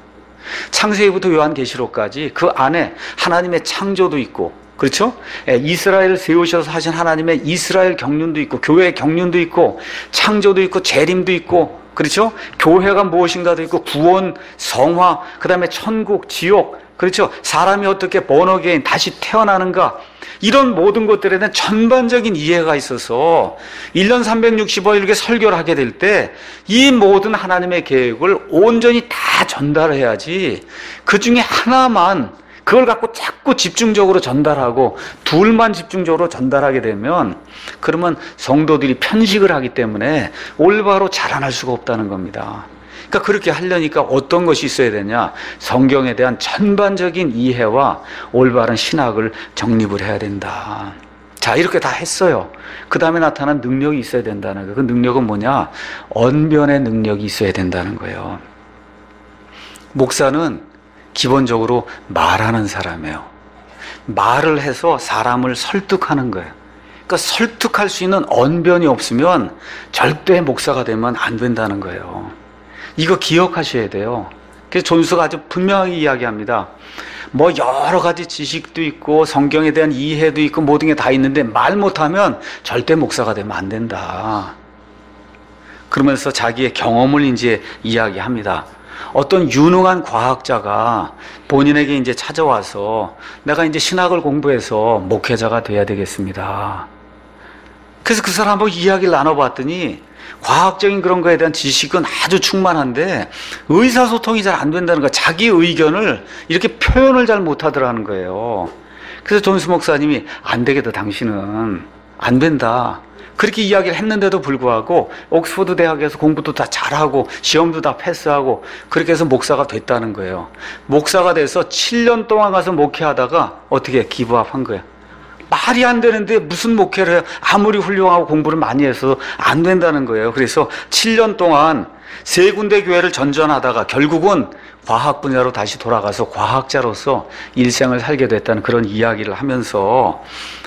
창세기부터 요한계시록까지 그 안에 하나님의 창조도 있고, 그렇죠? 이스라엘을 세우셔서 하신 하나님의 이스라엘 경륜도 있고, 교회의 경륜도 있고, 창조도 있고, 재림도 있고, 그렇죠? 교회가 무엇인가도 있고, 구원, 성화, 그 다음에 천국, 지옥, 그렇죠? 사람이 어떻게 born 다시 태어나는가, 이런 모든 것들에 대한 전반적인 이해가 있어서 1년 365일 이렇게 설교를 하게 될 때 이 모든 하나님의 계획을 온전히 다 전달해야지, 그 중에 하나만 그걸 갖고 자꾸 집중적으로 전달하고 둘만 집중적으로 전달하게 되면, 그러면 성도들이 편식을 하기 때문에 올바로 자라날 수가 없다는 겁니다. 그러니까 그렇게 하려니까 어떤 것이 있어야 되냐? 성경에 대한 전반적인 이해와 올바른 신학을 정립을 해야 된다. 자, 이렇게 다 했어요. 그 다음에 나타난 능력이 있어야 된다는 거예요. 그 능력은 뭐냐? 언변의 능력이 있어야 된다는 거예요. 목사는 기본적으로 말하는 사람이에요. 말을 해서 사람을 설득하는 거예요. 그러니까 설득할 수 있는 언변이 없으면 절대 목사가 되면 안 된다는 거예요. 이거 기억하셔야 돼요. 그래서 존수가 아주 분명하게 이야기합니다. 뭐 여러 가지 지식도 있고 성경에 대한 이해도 있고 모든 게 다 있는데 말 못하면 절대 목사가 되면 안 된다. 그러면서 자기의 경험을 이제 이야기합니다. 어떤 유능한 과학자가 본인에게 이제 찾아와서 내가 이제 신학을 공부해서 목회자가 돼야 되겠습니다. 그래서 그 사람하고 이야기를 나눠봤더니 과학적인 그런 거에 대한 지식은 아주 충만한데 의사소통이 잘 안 된다는 거야. 자기 의견을 이렇게 표현을 잘 못하더라는 거예요. 그래서 존스 목사님이 안 되겠다, 당신은 안 된다, 그렇게 이야기를 했는데도 불구하고 옥스퍼드 대학에서 공부도 다 잘하고 시험도 다 패스하고 그렇게 해서 목사가 됐다는 거예요. 목사가 돼서 7년 동안 가서 목회하다가 어떻게 기브업한 거예요. 말이 안 되는데 무슨 목회를 해요? 아무리 훌륭하고 공부를 많이 해서 안 된다는 거예요. 그래서 7년 동안 3군데 교회를 전전하다가 결국은 과학 분야로 다시 돌아가서 과학자로서 일생을 살게 됐다는 그런 이야기를 하면서,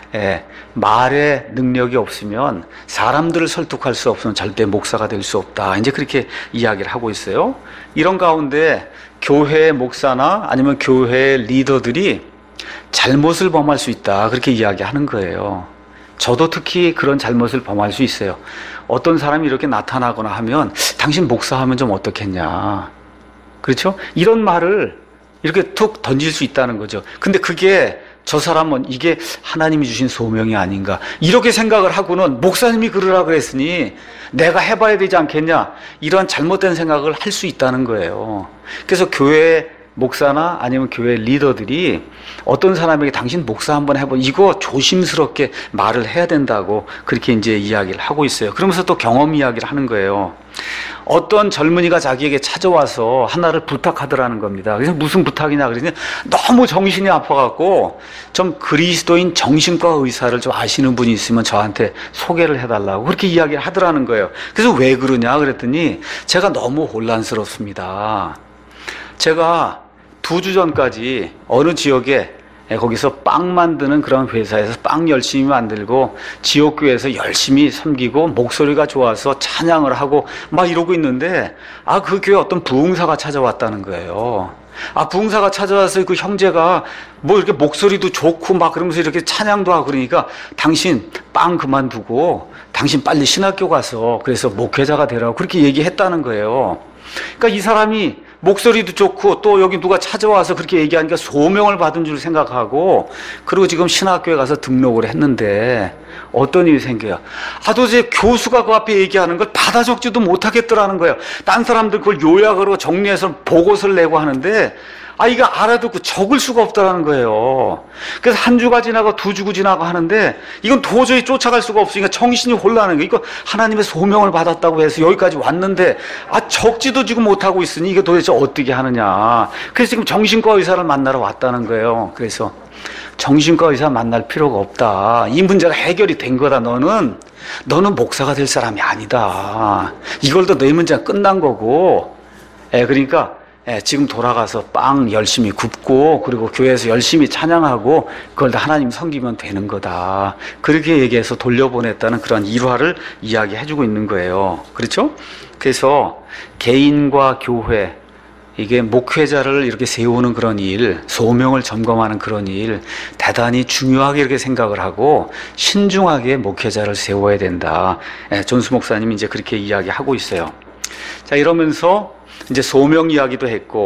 말의 능력이 없으면, 사람들을 설득할 수 없으면 절대 목사가 될 수 없다, 이제 그렇게 이야기를 하고 있어요. 이런 가운데 교회 목사나 아니면 교회 리더들이 잘못을 범할 수 있다, 그렇게 이야기하는 거예요. 저도 특히 그런 잘못을 범할 수 있어요. 어떤 사람이 이렇게 나타나거나 하면 당신 목사하면 좀 어떻겠냐, 그렇죠? 이런 말을 이렇게 툭 던질 수 있다는 거죠. 근데 그게 저 사람은 이게 하나님이 주신 소명이 아닌가, 이렇게 생각을 하고는 목사님이 그러라 그랬으니 내가 해봐야 되지 않겠냐, 이런 잘못된 생각을 할 수 있다는 거예요. 그래서 교회 목사나 아니면 교회 리더들이 어떤 사람에게 당신 목사 한번 해봐, 이거 조심스럽게 말을 해야 된다고 그렇게 이제 이야기를 하고 있어요. 그러면서 또 경험 이야기를 하는 거예요. 어떤 젊은이가 자기에게 찾아와서 하나를 부탁하더라는 겁니다. 그래서 무슨 부탁이냐 그러더니 너무 정신이 아파갖고 좀 그리스도인 정신과 의사를 좀 아시는 분이 있으면 저한테 소개를 해달라고 그렇게 이야기를 하더라는 거예요. 그래서 왜 그러냐 그랬더니 제가 너무 혼란스럽습니다. 제가 2주 전까지 어느 지역에 거기서 빵 만드는 그런 회사에서 빵 열심히 만들고 지역교회에서 열심히 섬기고 목소리가 좋아서 찬양을 하고 막 이러고 있는데, 그 교회 어떤 부흥사가 찾아왔다는 거예요. 부흥사가 찾아와서 그 형제가 뭐 이렇게 목소리도 좋고 막 그러면서 이렇게 찬양도 하고 그러니까 당신 빵 그만두고 당신 빨리 신학교 가서 그래서 목회자가 되라고 그렇게 얘기했다는 거예요. 그러니까 이 사람이 목소리도 좋고 또 여기 누가 찾아와서 그렇게 얘기하니까 소명을 받은 줄 생각하고, 그리고 지금 신학교에 가서 등록을 했는데 어떤 일이 생겨요? 도대체 교수가 그 앞에 얘기하는 걸 받아 적지도 못하겠더라는 거예요. 딴 사람들 그걸 요약으로 정리해서 보고서를 내고 하는데 이거 알아듣고 적을 수가 없다라는 거예요. 그래서 1주가 지나고 2주가 지나고 하는데 이건 도저히 쫓아갈 수가 없으니까 정신이 혼란한 거예요. 이거 하나님의 소명을 받았다고 해서 여기까지 왔는데 적지도 지금 못하고 있으니 이게 도대체 어떻게 하느냐. 그래서 지금 정신과 의사를 만나러 왔다는 거예요. 그래서 정신과 의사 만날 필요가 없다, 이 문제가 해결이 된 거다, 너는 목사가 될 사람이 아니다, 이걸로 너희 문제가 끝난 거고, 그러니까 지금 돌아가서 빵 열심히 굽고 그리고 교회에서 열심히 찬양하고 그걸 다 하나님 섬기면 되는 거다, 그렇게 얘기해서 돌려보냈다는 그런 일화를 이야기해주고 있는 거예요. 그렇죠? 그래서 개인과 교회, 이게 목회자를 이렇게 세우는 그런 일, 소명을 점검하는 그런 일 대단히 중요하게 이렇게 생각을 하고 신중하게 목회자를 세워야 된다, 존스 목사님이 이제 그렇게 이야기하고 있어요. 자, 이러면서 이제 소명 이야기도 했고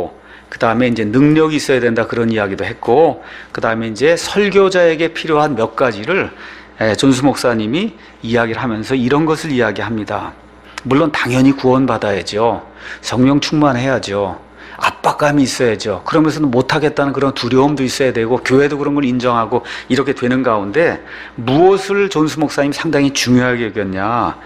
그 다음에 이제 능력이 있어야 된다 그런 이야기도 했고, 그 다음에 이제 설교자에게 필요한 몇 가지를 존수 목사님이 이야기를 하면서 이런 것을 이야기합니다. 물론 당연히 구원받아야죠. 성령 충만해야죠. 압박감이 있어야죠. 그러면서도 못하겠다는 그런 두려움도 있어야 되고, 교회도 그런 걸 인정하고 이렇게 되는 가운데 무엇을 존수 목사님이 상당히 중요하게 여겼냐,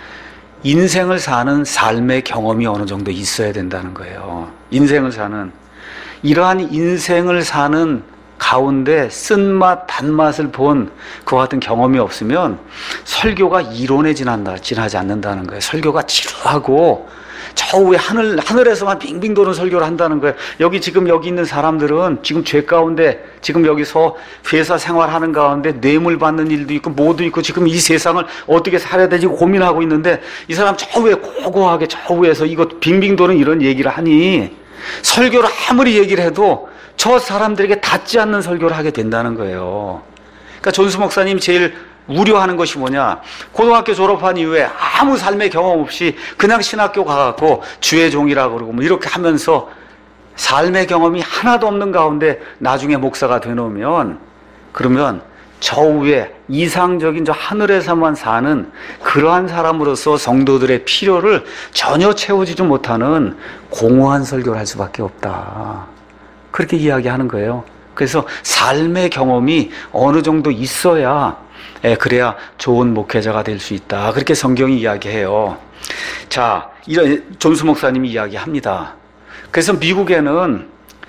인생을 사는 삶의 경험이 어느 정도 있어야 된다는 거예요. 인생을 사는, 이러한 인생을 사는 가운데 쓴맛 단맛을 본 그와 같은 경험이 없으면 설교가 이론에 지나지 않는다는 거예요. 설교가 지루하고 저 위에 하늘에서만 빙빙 도는 설교를 한다는 거예요. 지금 여기 있는 사람들은 지금 죄 가운데, 지금 여기서 회사 생활하는 가운데 뇌물 받는 일도 있고 뭐도 있고 지금 이 세상을 어떻게 살아야 되지 고민하고 있는데, 이 사람 저 위에 고고하게 저 위에서 이거 빙빙 도는 이런 얘기를 하니 설교를 아무리 얘기를 해도 저 사람들에게 닿지 않는 설교를 하게 된다는 거예요. 그러니까 존수 목사님 제일 우려하는 것이 뭐냐, 고등학교 졸업한 이후에 아무 삶의 경험 없이 그냥 신학교 가갖고 주의 종이라고 그러고 뭐 이렇게 하면서 삶의 경험이 하나도 없는 가운데 나중에 목사가 되놓으면, 그러면 저 위에 이상적인 저 하늘에서만 사는 그러한 사람으로서 성도들의 필요를 전혀 채워주지 못하는 공허한 설교를 할 수밖에 없다, 그렇게 이야기하는 거예요. 그래서 삶의 경험이 어느 정도 있어야, 그래야 좋은 목회자가 될 수 있다, 그렇게 성경이 이야기해요. 자, 이런 존수 목사님이 이야기합니다. 그래서 미국에는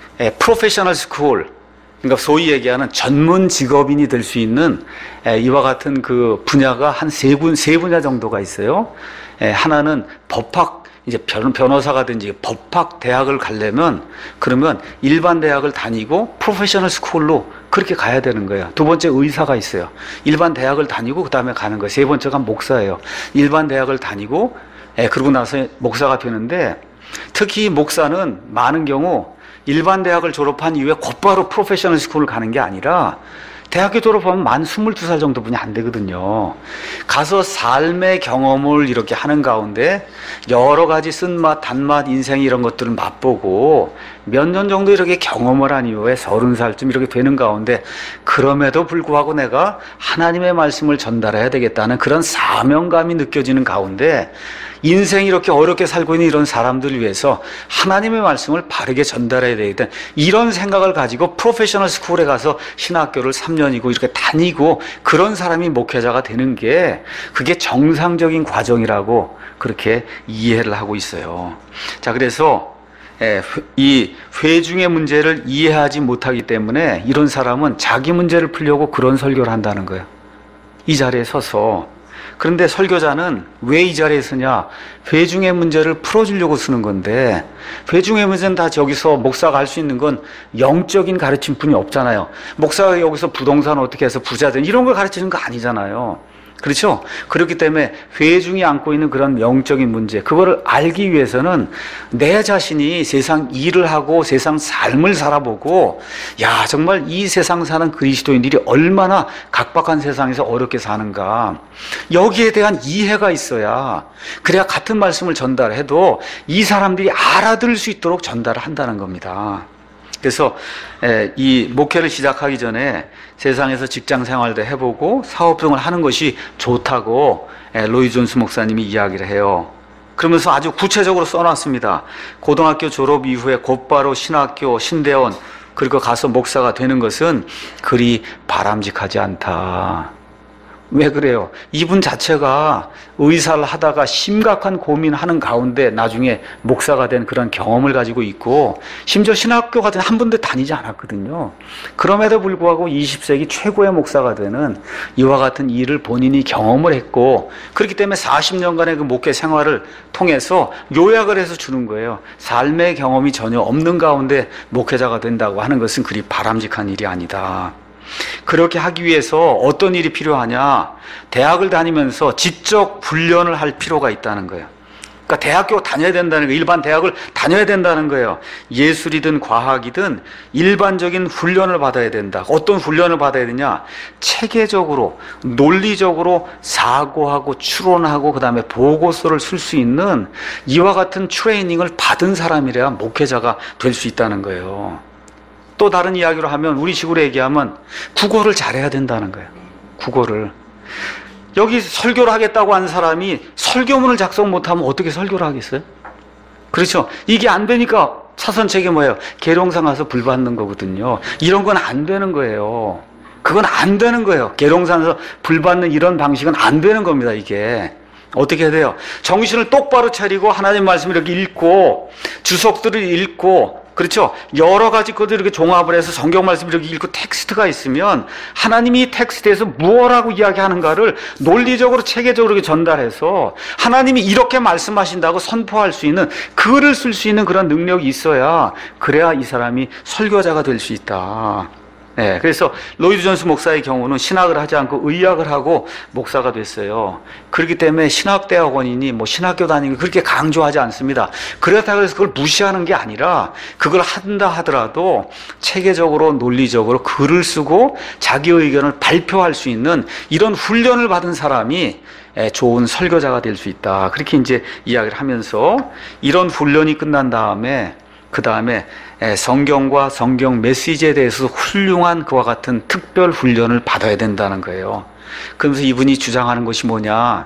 프로페셔널 스쿨, 그러니까 소위 얘기하는 전문 직업인이 될 수 있는 이와 같은 그 분야가 한 세 분야 정도가 있어요. 하나는 법학, 이제 변호사가든지 법학 대학을 가려면, 그러면 일반 대학을 다니고 프로페셔널 스쿨로 그렇게 가야 되는 거예요. 두 번째 의사가 있어요. 일반 대학을 다니고 그 다음에 가는 거예요. 세 번째가 목사예요. 일반 대학을 다니고 그러고 나서 목사가 되는데, 특히 목사는 많은 경우 일반 대학을 졸업한 이후에 곧바로 프로페셔널 스쿨을 가는 게 아니라 대학교 졸업하면 만 22살 정도뿐이 안 되거든요. 가서 삶의 경험을 이렇게 하는 가운데 여러 가지 쓴맛, 단맛, 인생 이런 것들을 맛보고 몇 년 정도 이렇게 경험을 한 이후에 30살쯤 이렇게 되는 가운데, 그럼에도 불구하고 내가 하나님의 말씀을 전달해야 되겠다는 그런 사명감이 느껴지는 가운데, 인생이 이렇게 어렵게 살고 있는 이런 사람들을 위해서 하나님의 말씀을 바르게 전달해야 되겠다, 이런 생각을 가지고 프로페셔널 스쿨에 가서 신학교를 3년이고 이렇게 다니고 그런 사람이 목회자가 되는 게, 그게 정상적인 과정이라고 그렇게 이해를 하고 있어요. 자, 그래서 이 회중의 문제를 이해하지 못하기 때문에 이런 사람은 자기 문제를 풀려고 그런 설교를 한다는 거예요, 이 자리에 서서. 그런데 설교자는 왜 이 자리에 서냐, 회중의 문제를 풀어주려고 쓰는 건데, 회중의 문제는 다 저기서 목사가 할 수 있는 건 영적인 가르침뿐이 없잖아요. 목사가 여기서 부동산 어떻게 해서 부자 된 이런 걸 가르치는 거 아니잖아요. 그렇죠? 그렇기 때문에 회중이 안고 있는 그런 영적인 문제, 그거를 알기 위해서는 내 자신이 세상 일을 하고 세상 삶을 살아보고, 야, 정말 이 세상 사는 그리스도인들이 얼마나 각박한 세상에서 어렵게 사는가, 여기에 대한 이해가 있어야, 그래야 같은 말씀을 전달해도 이 사람들이 알아들을 수 있도록 전달을 한다는 겁니다. 그래서 이 목회를 시작하기 전에 세상에서 직장 생활도 해보고 사업등을 하는 것이 좋다고 로이 존스 목사님이 이야기를 해요. 그러면서 아주 구체적으로 써놨습니다. 고등학교 졸업 이후에 곧바로 신학교, 신대원, 그리고 가서 목사가 되는 것은 그리 바람직하지 않다. 왜 그래요? 이분 자체가 의사를 하다가 심각한 고민하는 가운데 나중에 목사가 된 그런 경험을 가지고 있고, 심지어 신학교 같은 한 번도 다니지 않았거든요. 그럼에도 불구하고 20세기 최고의 목사가 되는 이와 같은 일을 본인이 경험을 했고, 그렇기 때문에 40년간의 그 목회 생활을 통해서 요약을 해서 주는 거예요. 삶의 경험이 전혀 없는 가운데 목회자가 된다고 하는 것은 그리 바람직한 일이 아니다. 그렇게 하기 위해서 어떤 일이 필요하냐, 대학을 다니면서 지적 훈련을 할 필요가 있다는 거예요. 그러니까 대학교 다녀야 된다는 거예요. 일반 대학을 다녀야 된다는 거예요. 예술이든 과학이든 일반적인 훈련을 받아야 된다. 어떤 훈련을 받아야 되냐? 체계적으로, 논리적으로 사고하고 추론하고 그다음에 보고서를 쓸 수 있는 이와 같은 트레이닝을 받은 사람이래야 목회자가 될 수 있다는 거예요. 또 다른 이야기로 하면 우리 식으로 얘기하면 국어를 잘해야 된다는 거예요. 국어를. 여기 설교를 하겠다고 한 사람이 설교문을 작성 못하면 어떻게 설교를 하겠어요? 그렇죠? 이게 안 되니까 사선책이 뭐예요? 계룡산 가서 불 받는 거거든요. 이런 건 안 되는 거예요. 그건 안 되는 거예요. 계룡산에서 불 받는 이런 방식은 안 되는 겁니다. 이게 어떻게 해야 돼요? 정신을 똑바로 차리고 하나님 말씀을 이렇게 읽고 주석들을 읽고, 그렇죠? 여러 가지 것들 이렇게 종합을 해서 성경 말씀을 이렇게 읽고 텍스트가 있으면 하나님이 이 텍스트에서 무엇라고 이야기하는가를 논리적으로 체계적으로 이렇게 전달해서 하나님이 이렇게 말씀하신다고 선포할 수 있는, 글을 쓸 수 있는 그런 능력이 있어야, 그래야 이 사람이 설교자가 될 수 있다. 네, 그래서 로이드 존스 목사의 경우는 신학을 하지 않고 의학을 하고 목사가 됐어요. 그렇기 때문에 신학대학원이니 뭐 신학교 다니는 걸 그렇게 강조하지 않습니다. 그렇다고 해서 그걸 무시하는 게 아니라 그걸 한다 하더라도 체계적으로 논리적으로 글을 쓰고 자기 의견을 발표할 수 있는 이런 훈련을 받은 사람이 좋은 설교자가 될 수 있다. 그렇게 이제 이야기를 하면서 이런 훈련이 끝난 다음에 그 다음에 성경과 성경 메시지에 대해서 훌륭한 그와 같은 특별 훈련을 받아야 된다는 거예요. 그러면서 이분이 주장하는 것이 뭐냐?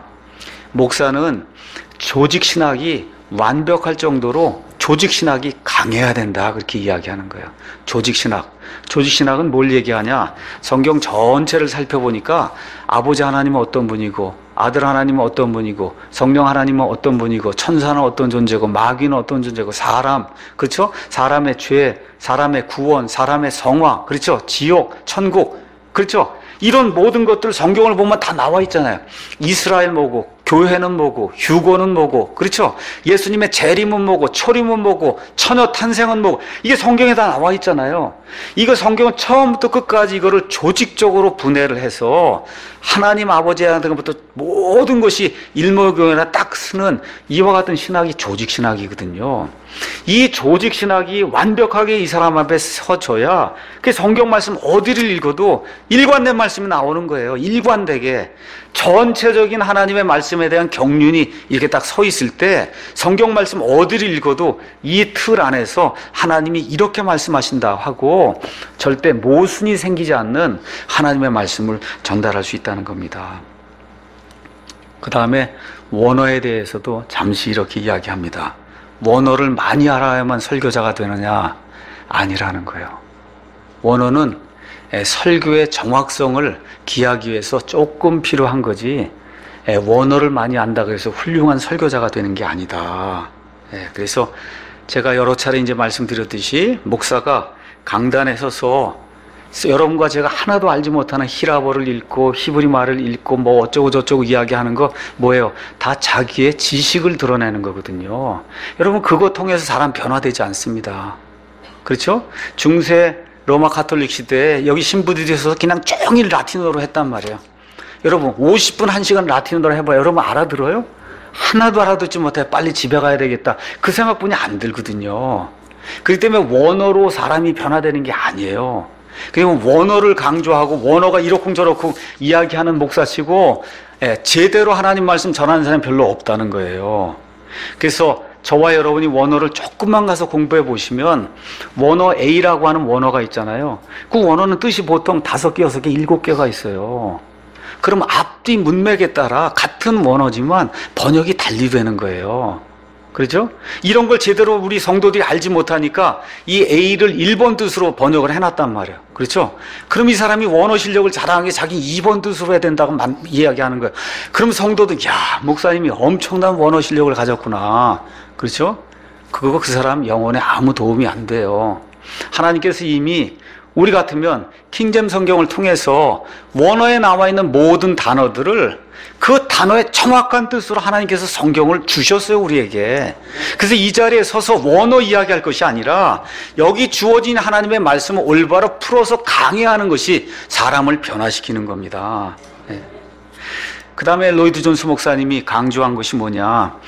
목사는 조직 신학이 완벽할 정도로 조직 신학이 강해야 된다. 그렇게 이야기하는 거예요. 조직 신학. 조직 신학은 뭘 얘기하냐? 성경 전체를 살펴보니까 아버지 하나님은 어떤 분이고, 아들 하나님은 어떤 분이고, 성령 하나님은 어떤 분이고, 천사는 어떤 존재고, 마귀는 어떤 존재고, 사람, 그렇죠? 사람의 죄, 사람의 구원, 사람의 성화, 그렇죠? 지옥, 천국, 그렇죠? 이런 모든 것들 성경을 보면 다 나와 있잖아요. 이스라엘 뭐고, 교회는 뭐고, 휴거는 뭐고, 그렇죠? 예수님의 재림은 뭐고, 초림은 뭐고, 처녀 탄생은 뭐고, 이게 성경에 다 나와 있잖아요. 이거 성경은 처음부터 끝까지 이거를 조직적으로 분해를 해서 하나님 아버지한테부터 모든 것이 일목요연하게 딱 쓰는 이와 같은 신학이 조직 신학이거든요. 이 조직 신학이 완벽하게 이 사람 앞에 서져야 그 성경 말씀 어디를 읽어도 일관된 말씀이 나오는 거예요. 일관되게 전체적인 하나님의 말씀에 대한 경륜이 이렇게 딱 서 있을 때 성경 말씀 어디를 읽어도 이 틀 안에서 하나님이 이렇게 말씀하신다 하고 절대 모순이 생기지 않는 하나님의 말씀을 전달할 수 있다는 겁니다. 그 다음에 원어에 대해서도 잠시 이렇게 이야기합니다. 원어를 많이 알아야만 설교자가 되느냐? 아니라는 거예요. 원어는 설교의 정확성을 기하기 위해서 조금 필요한 거지, 원어를 많이 안다고 해서 훌륭한 설교자가 되는 게 아니다. 그래서 제가 여러 차례 이제 말씀드렸듯이 목사가 강단에 서서 여러분과 제가 하나도 알지 못하는 히라버를 읽고 히브리 말을 읽고 뭐 어쩌고 저쩌고 이야기하는 거 뭐예요? 다 자기의 지식을 드러내는 거거든요. 여러분 그거 통해서 사람 변화되지 않습니다. 그렇죠? 중세 로마 가톨릭 시대에 여기 신부들이 있어서 그냥 종일 라틴어로 했단 말이에요. 여러분 50분 1시간 라틴어로 해봐요. 여러분 알아들어요? 하나도 알아듣지 못해. 빨리 집에 가야 되겠다. 그 생각뿐이 안 들거든요. 그렇기 때문에 원어로 사람이 변화되는 게 아니에요. 그리고 원어를 강조하고 원어가 이러쿵저러쿵 이야기하는 목사치고 제대로 하나님 말씀 전하는 사람이 별로 없다는 거예요. 그래서 저와 여러분이 원어를 조금만 가서 공부해 보시면 원어 A라고 하는 원어가 있잖아요. 그 원어는 뜻이 보통 5개, 6개, 7개가 있어요. 그럼 앞뒤 문맥에 따라 같은 원어지만 번역이 달리 되는 거예요. 그렇죠? 이런 걸 제대로 우리 성도들이 알지 못하니까 이 A를 1번 뜻으로 번역을 해놨단 말이에요. 그렇죠? 그럼 이 사람이 원어 실력을 자랑하게 자기 2번 뜻으로 해야 된다고 이야기하는 거예요. 그럼 성도들, 야, 목사님이 엄청난 원어 실력을 가졌구나. 그렇죠? 그거 그 사람 영혼에 아무 도움이 안 돼요. 하나님께서 이미 우리 같으면 킹잼 성경을 통해서 원어에 나와 있는 모든 단어들을 그 단어의 정확한 뜻으로 하나님께서 성경을 주셨어요, 우리에게. 그래서 이 자리에 서서 원어 이야기할 것이 아니라 여기 주어진 하나님의 말씀을 올바로 풀어서 강해하는 것이 사람을 변화시키는 겁니다. 네. 그 다음에 로이드 존스 목사님이 강조한 것이 뭐냐?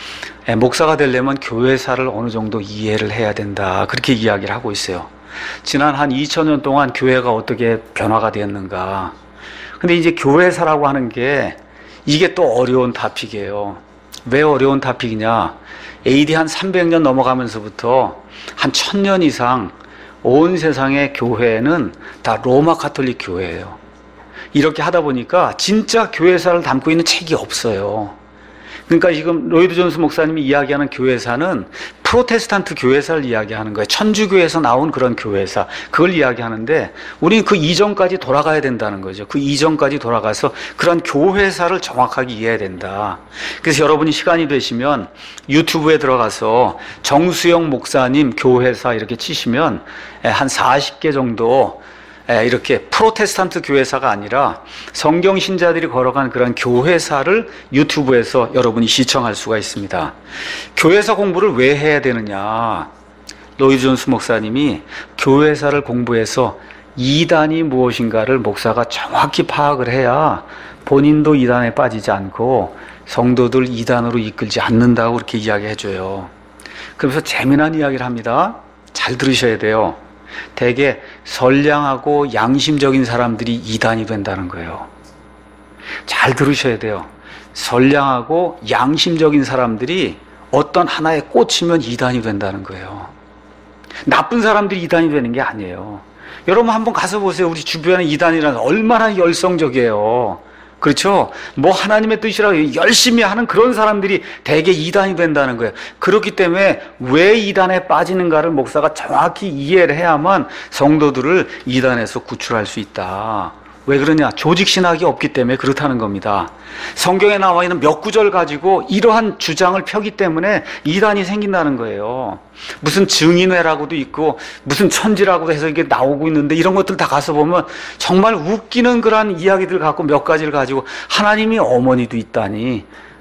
목사가 되려면 교회사를 어느 정도 이해를 해야 된다. 그렇게 이야기를 하고 있어요. 지난 한 2000년 동안 교회가 어떻게 변화가 되었는가. 근데 이제 교회사라고 하는 게 이게 또 어려운 토픽이에요. 왜 어려운 토픽이냐? AD 한 300년 넘어가면서부터 한 1000년 이상 온 세상의 교회는 다 로마 가톨릭 교회예요. 이렇게 하다 보니까 진짜 교회사를 담고 있는 책이 없어요. 그러니까 지금 로이드 존스 목사님이 이야기하는 교회사는 프로테스탄트 교회사를 이야기하는 거예요. 천주교에서 나온 그런 교회사, 그걸 이야기하는데 우리는 그 이전까지 돌아가야 된다는 거죠. 그 이전까지 돌아가서 그런 교회사를 정확하게 이해해야 된다. 그래서 여러분이 시간이 되시면 유튜브에 들어가서 정수영 목사님 교회사 이렇게 치시면 한 40개 정도 이렇게 프로테스탄트 교회사가 아니라 성경 신자들이 걸어간 그런 교회사를 유튜브에서 여러분이 시청할 수가 있습니다. 교회사 공부를 왜 해야 되느냐? 로이드 존스 목사님이 교회사를 공부해서 이단이 무엇인가를 목사가 정확히 파악을 해야 본인도 이단에 빠지지 않고 성도들 이단으로 이끌지 않는다고 그렇게 이야기해줘요. 그러면서 재미난 이야기를 합니다. 잘 들으셔야 돼요. 되게 선량하고 양심적인 사람들이 이단이 된다는 거예요. 잘 들으셔야 돼요. 선량하고 양심적인 사람들이 어떤 하나에 꽂히면 이단이 된다는 거예요. 나쁜 사람들이 이단이 되는 게 아니에요. 여러분 한번 가서 보세요. 우리 주변에 이단이라는 얼마나 열성적이에요. 그렇죠? 뭐 하나님의 뜻이라고 열심히 하는 그런 사람들이 대개 이단이 된다는 거예요. 그렇기 때문에 왜 이단에 빠지는가를 목사가 정확히 이해를 해야만 성도들을 이단에서 구출할 수 있다. 왜 그러냐? 조직신학이 없기 때문에 그렇다는 겁니다. 성경에 나와 있는 몇 구절 가지고 이러한 주장을 펴기 때문에 이단이 생긴다는 거예요. 무슨 증인회라고도 있고 무슨 천지라고도 해서 이게 나오고 있는데 이런 것들 다 가서 보면 정말 웃기는 그런 이야기들 갖고 몇 가지를 가지고 하나님이 어머니도 있다니.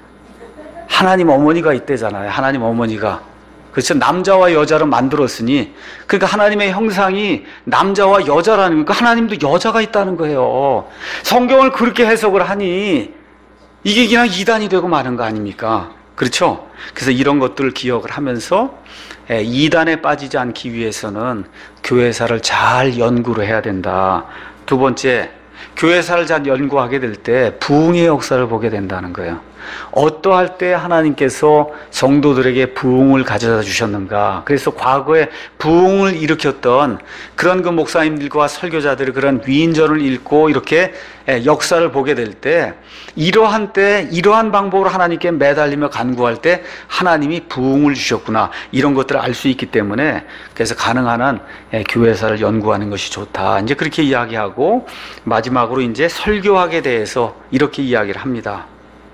하나님 어머니가 있대잖아요. 하나님 어머니가. 그렇죠. 남자와 여자를 만들었으니, 그러니까 하나님의 형상이 남자와 여자라는 거니까 하나님도 여자가 있다는 거예요. 성경을 그렇게 해석을 하니 이게 그냥 이단이 되고 마는 거 아닙니까? 그렇죠. 그래서 이런 것들을 기억을 하면서 이단에 빠지지 않기 위해서는 교회사를 잘 연구를 해야 된다. 두 번째, 교회사를 잘 연구하게 될 때 부흥의 역사를 보게 된다는 거예요. 어떠할 때 하나님께서 성도들에게 부흥을 가져다 주셨는가. 그래서 과거에 부흥을 일으켰던 그런 그 목사님들과 설교자들의 그런 위인전을 읽고 이렇게 역사를 보게 될 때 이러한 방법으로 하나님께 매달리며 간구할 때 하나님이 부흥을 주셨구나. 이런 것들을 알 수 있기 때문에 그래서 가능한 한 교회사를 연구하는 것이 좋다. 이제 그렇게 이야기하고 마지막으로 이제 설교학에 대해서 이렇게 이야기를 합니다.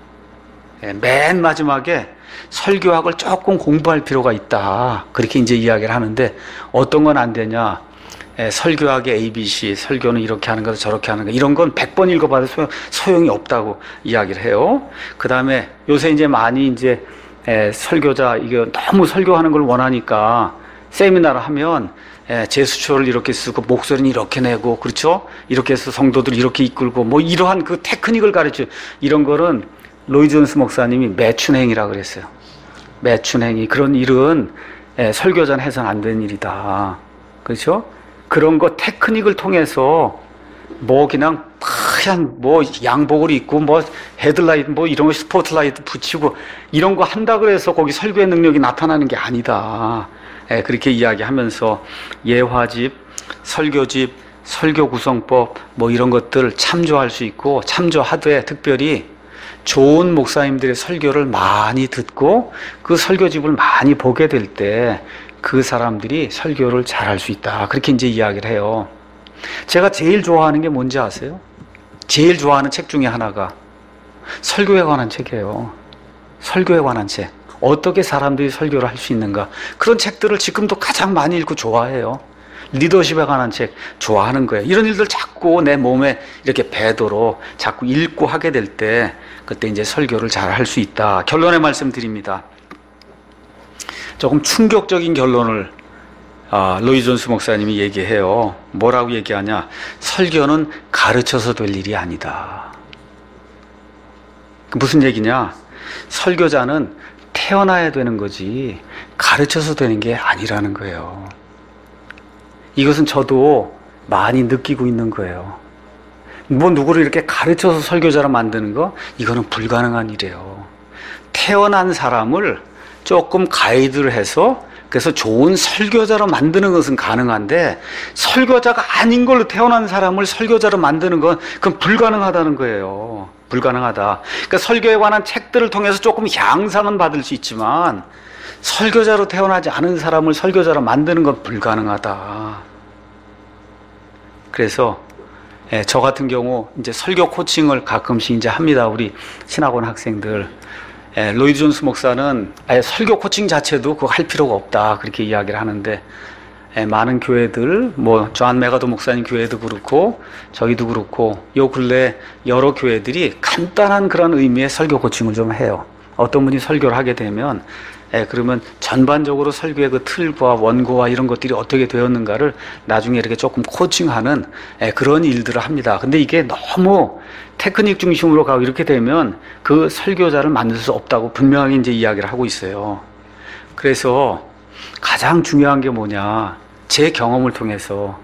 맨 마지막에 설교학을 조금 공부할 필요가 있다. 그렇게 이제 이야기를 하는데 어떤 건 안 되냐? 설교학의 ABC, 설교는 이렇게 하는 거 저렇게 하는 거 이런 건 100번 읽어봐도 소용이 없다고 이야기를 해요. 그 다음에 요새 이제 많이 이제 설교자 이거 너무 설교하는 걸 원하니까 세미나를 하면 제스처를 이렇게 쓰고 목소리는 이렇게 내고 그렇죠? 이렇게 해서 성도들 이렇게 이끌고 뭐 이러한 그 테크닉을 가르쳐 이런 거는 로이드 존스 목사님이 매춘행이라고 그랬어요. 매춘행이 그런 일은 설교자는 해서는 안 되는 일이다. 그렇죠? 그런 거 테크닉을 통해서 뭐 그냥 하얀 뭐 양복을 입고 뭐 헤드라이트 뭐 이런 거 스포트라이트 붙이고 이런 거 한다 그래서 거기 설교의 능력이 나타나는 게 아니다. 그렇게 이야기하면서 예화집, 설교집, 설교 구성법 뭐 이런 것들 참조할 수 있고 참조하되 특별히 좋은 목사님들의 설교를 많이 듣고 그 설교집을 많이 보게 될 때 그 사람들이 설교를 잘할 수 있다. 그렇게 이제 이야기를 해요. 제가 제일 좋아하는 게 뭔지 아세요? 제일 좋아하는 책 중에 하나가 설교에 관한 책이에요. 설교에 관한 책. 어떻게 사람들이 설교를 할 수 있는가. 그런 책들을 지금도 가장 많이 읽고 좋아해요. 리더십에 관한 책 좋아하는 거예요. 이런 일들 자꾸 내 몸에 이렇게 배도록 자꾸 읽고 하게 될 때 그때 이제 설교를 잘 할 수 있다. 결론의 말씀 드립니다. 조금 충격적인 결론을 로이드 존스 목사님이 얘기해요. 뭐라고 얘기하냐? 설교는 가르쳐서 될 일이 아니다. 무슨 얘기냐? 설교자는 태어나야 되는 거지 가르쳐서 되는 게 아니라는 거예요. 이것은 저도 많이 느끼고 있는 거예요. 뭐 누구를 이렇게 가르쳐서 설교자로 만드는 거, 이거는 불가능한 일이에요. 태어난 사람을 조금 가이드를 해서 그래서 좋은 설교자로 만드는 것은 가능한데, 설교자가 아닌 걸로 태어난 사람을 설교자로 만드는 건 그건 불가능하다는 거예요. 불가능하다. 그러니까 설교에 관한 책들을 통해서 조금 향상은 받을 수 있지만 설교자로 태어나지 않은 사람을 설교자로 만드는 건 불가능하다. 그래서 저 같은 경우 이제 설교 코칭을 가끔씩 이제 합니다. 우리 신학원 학생들. 로이드 존스 목사는 아예 설교 코칭 자체도 그거 할 필요가 없다, 그렇게 이야기를 하는데, 많은 교회들, 뭐 존 메가도 목사님 교회도 그렇고 저희도 그렇고 요 근래 여러 교회들이 간단한 그런 의미의 설교 코칭을 좀 해요. 어떤 분이 설교를 하게 되면 그러면 전반적으로 설교의 그 틀과 원고와 이런 것들이 어떻게 되었는가를 나중에 이렇게 조금 코칭하는 그런 일들을 합니다. 근데 이게 너무 테크닉 중심으로 가고 이렇게 되면 그 설교자를 만들 수 없다고 분명히 이제 이야기를 하고 있어요. 그래서 가장 중요한 게 뭐냐, 제 경험을 통해서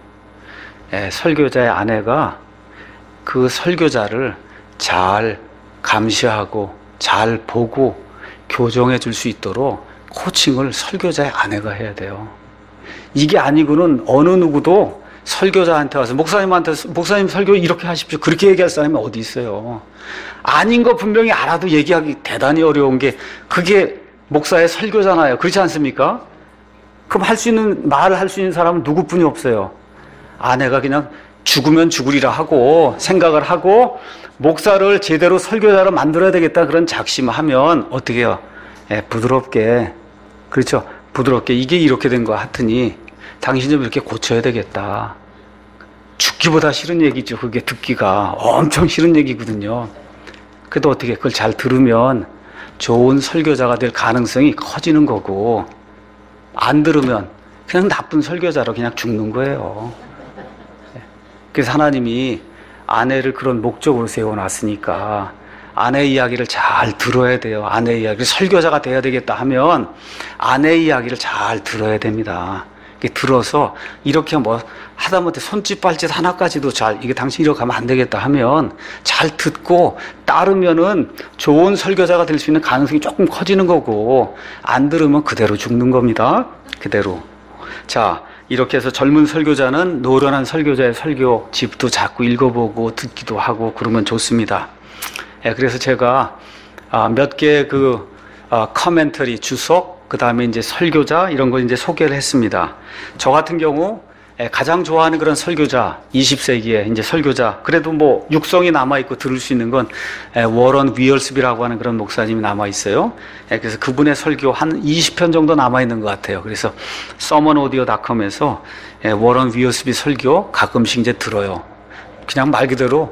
설교자의 아내가 그 설교자를 잘 감시하고 잘 보고 교정해 줄 수 있도록 코칭을 설교자의 아내가 해야 돼요. 이게 아니고는 어느 누구도 설교자한테 와서 목사님 설교 이렇게 하십시오, 그렇게 얘기할 사람이 어디 있어요. 아닌 거 분명히 알아도 얘기하기 대단히 어려운 게 그게 목사의 설교잖아요. 그렇지 않습니까? 그럼 말을 할 수 있는 사람은 누구뿐이 없어요. 아내가 그냥 죽으면 죽으리라 하고 생각을 하고 목사를 제대로 설교자로 만들어야 되겠다 그런 작심하면 어떻게 해요? 부드럽게, 그렇죠? 부드럽게 이게 이렇게 된 거 같으니 당신 좀 이렇게 고쳐야 되겠다. 죽기보다 싫은 얘기죠. 그게 듣기가 엄청 싫은 얘기거든요. 그래도 어떻게 그걸 잘 들으면 좋은 설교자가 될 가능성이 커지는 거고, 안 들으면 그냥 나쁜 설교자로 그냥 죽는 거예요. 그래서 하나님이 아내를 그런 목적으로 세워놨으니까 아내의 이야기를 잘 들어야 돼요. 아내의 이야기를, 설교자가 돼야 되겠다 하면 아내의 이야기를 잘 들어야 됩니다. 들어서 이렇게 뭐 하다못해 손짓 발짓 하나까지도 잘, 이게 당신 이렇게 하면 안 되겠다 하면 잘 듣고 따르면은 좋은 설교자가 될 수 있는 가능성이 조금 커지는 거고, 안 들으면 그대로 죽는 겁니다. 그대로. 자, 이렇게 해서 젊은 설교자는 노련한 설교자의 설교 집도 자꾸 읽어보고 듣기도 하고 그러면 좋습니다. 그래서 제가 몇 개의 커멘터리 주석, 그 다음에 이제 설교자 이런 거 이제 소개를 했습니다. 저 같은 경우 가장 좋아하는 그런 설교자, 20세기에 이제 설교자, 그래도 뭐 육성이 남아있고 들을 수 있는 건 워런 위얼스비라고 하는 그런 목사님이 남아있어요. 그래서 그분의 설교 한 20편 정도 남아있는 것 같아요. 그래서 sermonaudio.com에서 워런 위얼스비 설교 가끔씩 이제 들어요. 그냥 말 그대로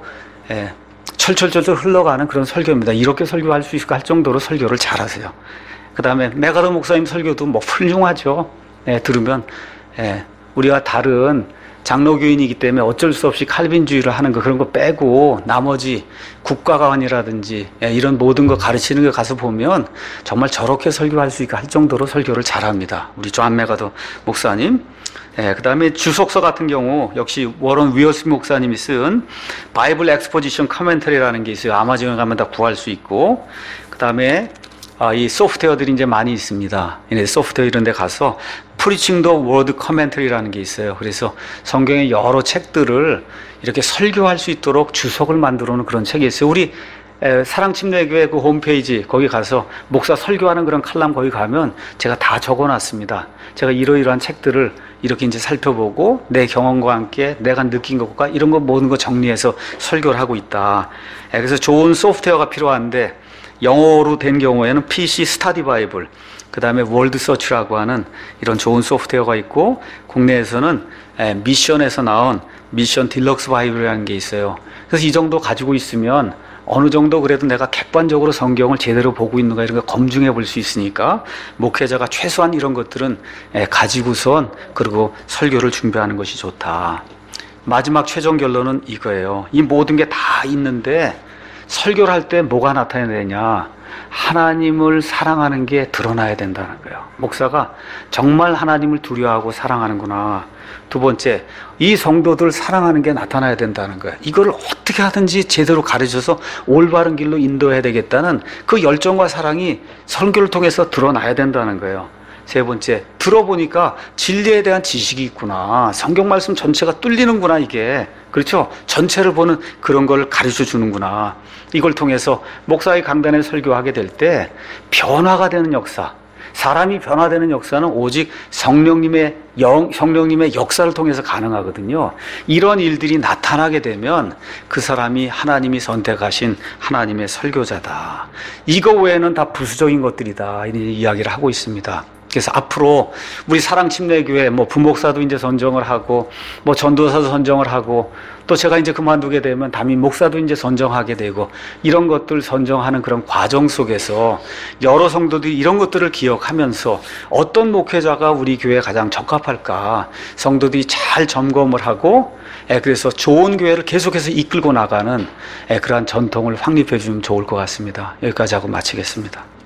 철철철철 흘러가는 그런 설교입니다. 이렇게 설교할 수 있을까 할 정도로 설교를 잘하세요. 그 다음에 메가더 목사님 설교도 뭐 훌륭하죠. 들으면 우리가 다른 장로교인이기 때문에 어쩔 수 없이 칼빈주의를 하는 거, 그런 거 빼고 나머지 국가관이라든지 이런 모든 거 가르치는 거 가서 보면 정말 저렇게 설교할 수 있을까 할 정도로 설교를 잘합니다. 우리 존 메가더 목사님. 그 다음에 주석서 같은 경우 역시 워런 위얼스 목사님이 쓴 바이블 엑스포지션 커멘터리라는 게 있어요. 아마존에 가면 다 구할 수 있고, 그 다음에 이 소프트웨어들이 이제 많이 있습니다. 소프트웨어 이런 데 가서 Preaching the Word Commentary라는 게 있어요. 그래서 성경의 여러 책들을 이렇게 설교할 수 있도록 주석을 만들어 놓은 그런 책이 있어요. 우리 사랑침례교회 그 홈페이지 거기 가서 목사 설교하는 그런 칼럼 거기 가면 제가 다 적어놨습니다. 제가 이러이러한 책들을 이렇게 이제 살펴보고 내 경험과 함께 내가 느낀 것과 이런 거 모든 거 정리해서 설교를 하고 있다. 그래서 좋은 소프트웨어가 필요한데 영어로 된 경우에는 PC 스타디 바이블, 그 다음에 월드 서치라고 하는 이런 좋은 소프트웨어가 있고, 국내에서는 미션에서 나온 미션 딜럭스 바이블이라는 게 있어요. 그래서 이 정도 가지고 있으면 어느 정도 그래도 내가 객관적으로 성경을 제대로 보고 있는가 이런 거 검증해 볼 수 있으니까 목회자가 최소한 이런 것들은 가지고선 그리고 설교를 준비하는 것이 좋다. 마지막 최종 결론은 이거예요. 이 모든 게 다 있는데 설교를 할 때 뭐가 나타내야 되냐? 하나님을 사랑하는 게 드러나야 된다는 거예요. 목사가 정말 하나님을 두려워하고 사랑하는구나. 두 번째, 이 성도들 사랑하는 게 나타나야 된다는 거예요. 이걸 어떻게 하든지 제대로 가르쳐서 올바른 길로 인도해야 되겠다는 그 열정과 사랑이 설교를 통해서 드러나야 된다는 거예요. 세 번째, 들어보니까 진리에 대한 지식이 있구나. 성경 말씀 전체가 뚫리는구나, 이게. 그렇죠? 전체를 보는 그런 걸 가르쳐 주는구나. 이걸 통해서 목사의 강단에 설교하게 될 때 변화가 되는 역사, 사람이 변화되는 역사는 오직 성령님의 역사를 통해서 가능하거든요. 이런 일들이 나타나게 되면 그 사람이 하나님이 선택하신 하나님의 설교자다. 이거 외에는 다 부수적인 것들이다. 이런 이야기를 하고 있습니다. 그래서 앞으로 우리 사랑침례교회 부목사도 이제 선정을 하고 전도사도 선정을 하고 또 제가 이제 그만두게 되면 담임 목사도 이제 선정하게 되고 이런 것들 선정하는 그런 과정 속에서 여러 성도들이 이런 것들을 기억하면서 어떤 목회자가 우리 교회에 가장 적합할까 성도들이 잘 점검을 하고 그래서 좋은 교회를 계속해서 이끌고 나가는 그러한 전통을 확립해 주면 좋을 것 같습니다. 여기까지 하고 마치겠습니다.